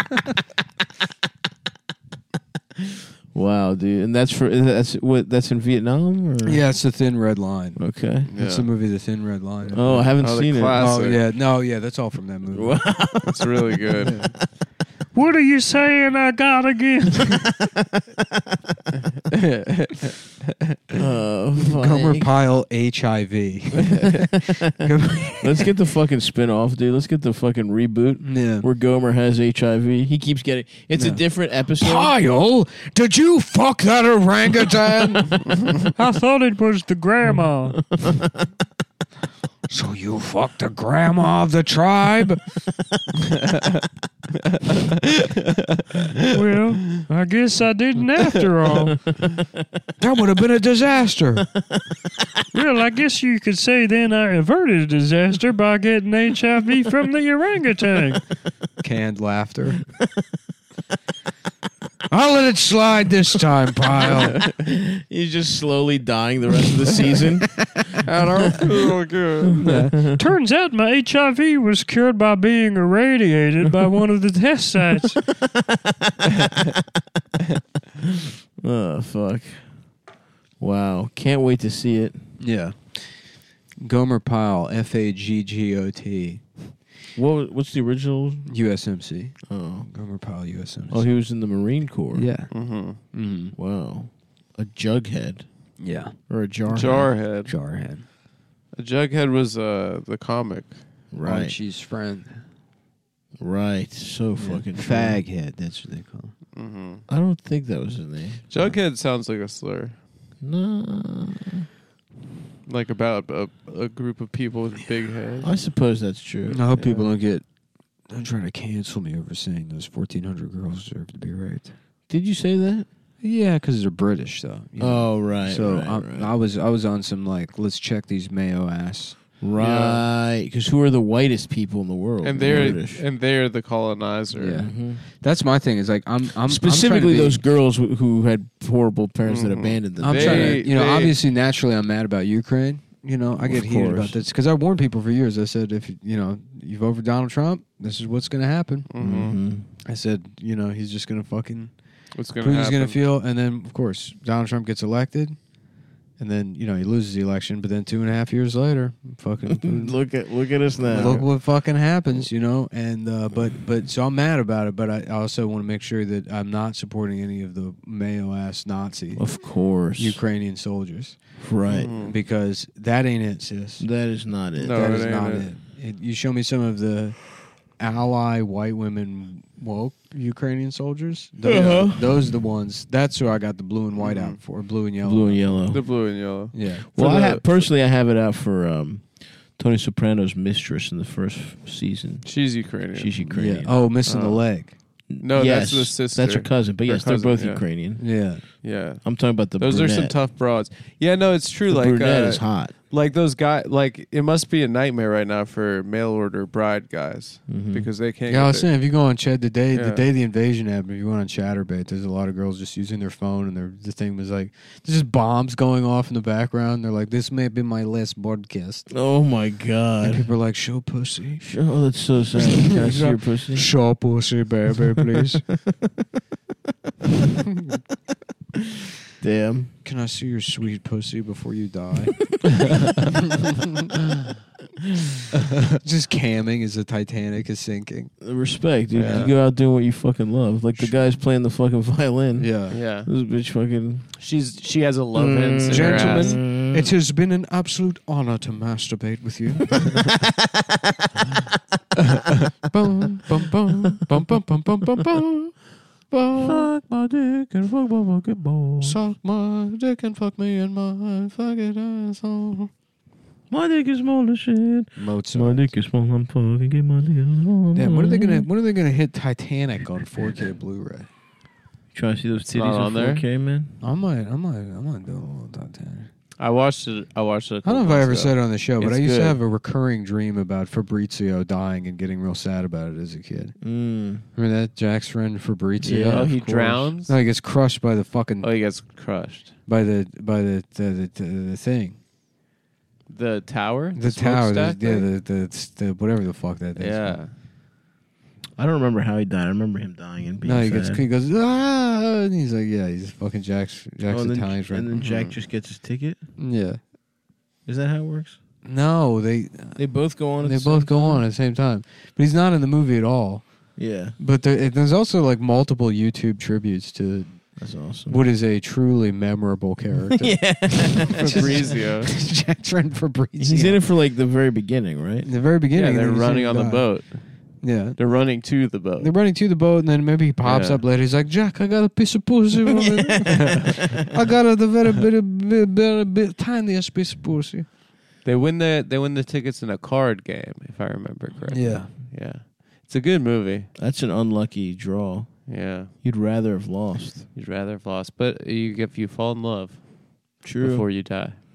Wow, dude. And that's in Vietnam or? Yeah, it's the Thin Red Line. Okay. It's the movie The Thin Red Line. Oh, I haven't Oh, the seen it. classic. Oh, yeah. No, yeah, that's all from that movie. Wow. It's really good. What are you saying I got again? Gomer Pyle HIV. Let's get the fucking spin-off, dude. Let's get the fucking reboot Yeah. where Gomer has HIV. He keeps getting... It's a Yeah. different episode. Pyle, did you fuck that orangutan? I thought it was the grandma. So you fucked the grandma of the tribe? Well, I guess I didn't after all. That would have been a disaster. Well, I guess you could say then I averted a disaster by getting HIV from the orangutan. canned laughter. I'll let it slide this time, pile. He's just slowly dying the rest of the season. I don't feel good. Turns out my HIV was cured by being irradiated by one of the test sites. Oh, fuck. Wow. Can't wait to see it. Yeah. Gomer Pyle, Faggot, What's the original? USMC. Oh. Gomer Pyle, USMC. Oh, he was in the Marine Corps. Yeah. Mm-hmm. Mm. Wow. A jughead. Yeah. Or a jarhead. Jarhead. Jarhead. A Jughead was the comic. Right. Archie's friend. Right. So fucking true. Faghead, that's what they call him. Mm-hmm. I don't think that was his name. Jughead sounds like a slur. No. Like about a group of people with big heads. I suppose that's true. I hope people don't try to cancel me over saying those 1,400 girls deserve to be raped. Did you say that? Yeah, because they're British, though. you know. Oh, right. So right. I was on some like, let's check these Mayo ass. Right. Because who are the whitest people in the world? And The they're British. the colonizer. Yeah. Mhm. That's my thing. Is like I'm Specifically I'm trying to those girls who had horrible parents that Mhm. abandoned them. I'm They- trying to, they- obviously, naturally, I'm mad about Ukraine. You know, I get Of heated course. about this because I warned people for years. I said, if you vote for Donald Trump, this is what's going to happen. Mm-hmm. Mhm. I said, he's just going to fucking What's gonna Putin's happen? going to feel, and then of course Donald Trump gets elected, and then he loses the election, but then 2.5 years later, fucking Putin, Look at us now. look what fucking happens, and but so I'm mad about it, but I also want to make sure that I'm not supporting any of the Mayo ass Nazi Of course. Ukrainian soldiers Right. Mhm. because that ain't it, sis. That is not it. No. That it is ain't not it. it. You show me some of the ally white women woke Ukrainian soldiers. Those are the ones. That's who I got the blue and white out for. Blue and yellow. Blue and yellow. The blue and yellow. Yeah. Well, For the- personally, I have it out for Tony Soprano's mistress in the first season. She's Ukrainian. She's Yeah. Ukrainian. Oh, missing the Oh. leg. No, yes, that's the sister. That's her cousin. But Her yes, cousin, they're both yeah. Ukrainian. Yeah. Yeah. I'm talking about the Those brunette. are some tough broads. Yeah, no, it's true. The like brunette is hot. Like those guys. Like it must be a nightmare right now for mail order bride guys Mhm. because they can't. Yeah, I was get saying, if you go on Chat the day Yeah. the invasion happened, if you went on Chatterbait, there's a lot of girls just using their phone, and the thing was like, there's just bombs going off in the background. They're like, this may be my last broadcast. Oh my And god. people are like, show pussy. Oh, that's so sad. Can I see your pussy? Show pussy, baby, please. Damn. Can I see your sweet pussy before you die? Just camming as the Titanic is sinking. Respect, dude. Yeah. You go out doing what you fucking love. Like the guy's playing the fucking violin. Yeah. Yeah, This bitch fucking. she has a love hints in her Gentlemen, ass. it has been an absolute honor to masturbate with you. Bum, bum, bum, bum, bum, bum, bum, bum, bum. Fuck my dick and fuck my fucking balls. Suck my dick and fuck me in my fucking asshole. My dick is small as shit. Mozart. My dick is small. I'm fucking get my dick. Damn, when are they gonna hit Titanic on 4K Blu-ray? Trying to see those It's titties not on there? 4K, man. I might do a little Titanic. I watched it. I don't know if I ever said it on the show, but It's I used to good. have a recurring dream about Fabrizio dying and getting real sad about it as a kid. Mm. Remember that Jack's friend Fabrizio? Yeah, Oh, of he course. drowns. No, he gets crushed by the fucking Oh, he gets crushed. by the thing, The tower. the tower. smokestack thing? The whatever the fuck that is. Yeah. I don't remember how he died. I remember him dying and being No, sad. he goes and he's like, yeah, he's fucking Jack's Oh, and then, Italian friend. and then Jack Mhm. just gets his ticket. Yeah. Is that how it works? No, they both go on. At they the both same go time? on at the same time, but he's not in the movie at all. Yeah, But there's also like multiple YouTube tributes to that's awesome. what is a truly memorable character. yeah, Fabrizio. Jack's friend Fabrizio. he's in it for like the very beginning, right? In the very beginning. Yeah, and they're then you see running him on the die. boat. Yeah. They're running to the boat. They're running to the boat, and then maybe he pops Yeah. up later. He's like, Jack, I got a piece of pussy. I got a very bit tiniest piece of pussy. They win the tickets in a card game, if I remember correctly. Yeah. Yeah. It's a good movie. That's an unlucky draw. Yeah. You'd rather have lost. You'd rather have lost, but you fall in love True. before you die.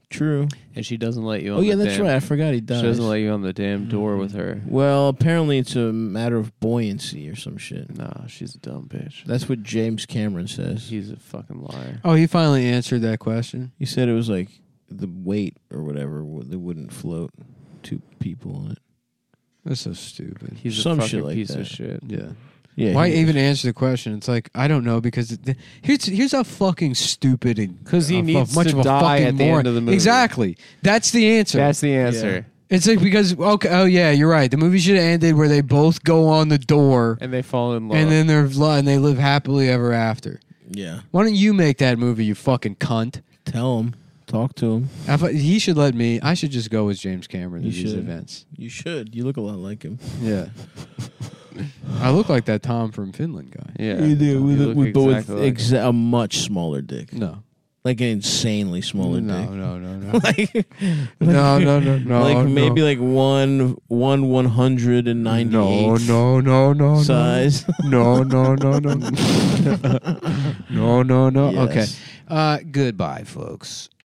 True. and she doesn't let you. Oh on yeah, the that's damn, right. I forgot he dies. She doesn't let you on the damn door with her. Well, apparently it's a matter of buoyancy or some shit. Nah, she's a dumb bitch. That's what James Cameron says. He's a fucking liar. Oh, he finally answered that question. He said it was like the weight or whatever they wouldn't float two people on it. That's so stupid. He's Some a shit fucking like piece that. of shit. Yeah. Yeah. Why he even is. answer the question? It's like I don't know because here's how fucking stupid and 'Cause he needs much to of a die fucking at the moron. end of the movie. Exactly. That's the answer. That's the answer. It's like because okay, oh yeah, you're right. The movie should have ended where they both go on the door And they fall in love. and then and they live happily ever after. Yeah. Why don't you make that movie, you fucking cunt? Tell him. Talk to him. He should let me. I should just go with James Cameron You at these should. events. You should. You look a lot like him. Yeah. I look like that Tom from Finland guy. yeah. You do. You look But exactly with like a much smaller dick. No. Like an insanely smaller No, dick. no. Like, No. like maybe like 1/198 No. size. No. No. Yes. Okay. Goodbye, folks.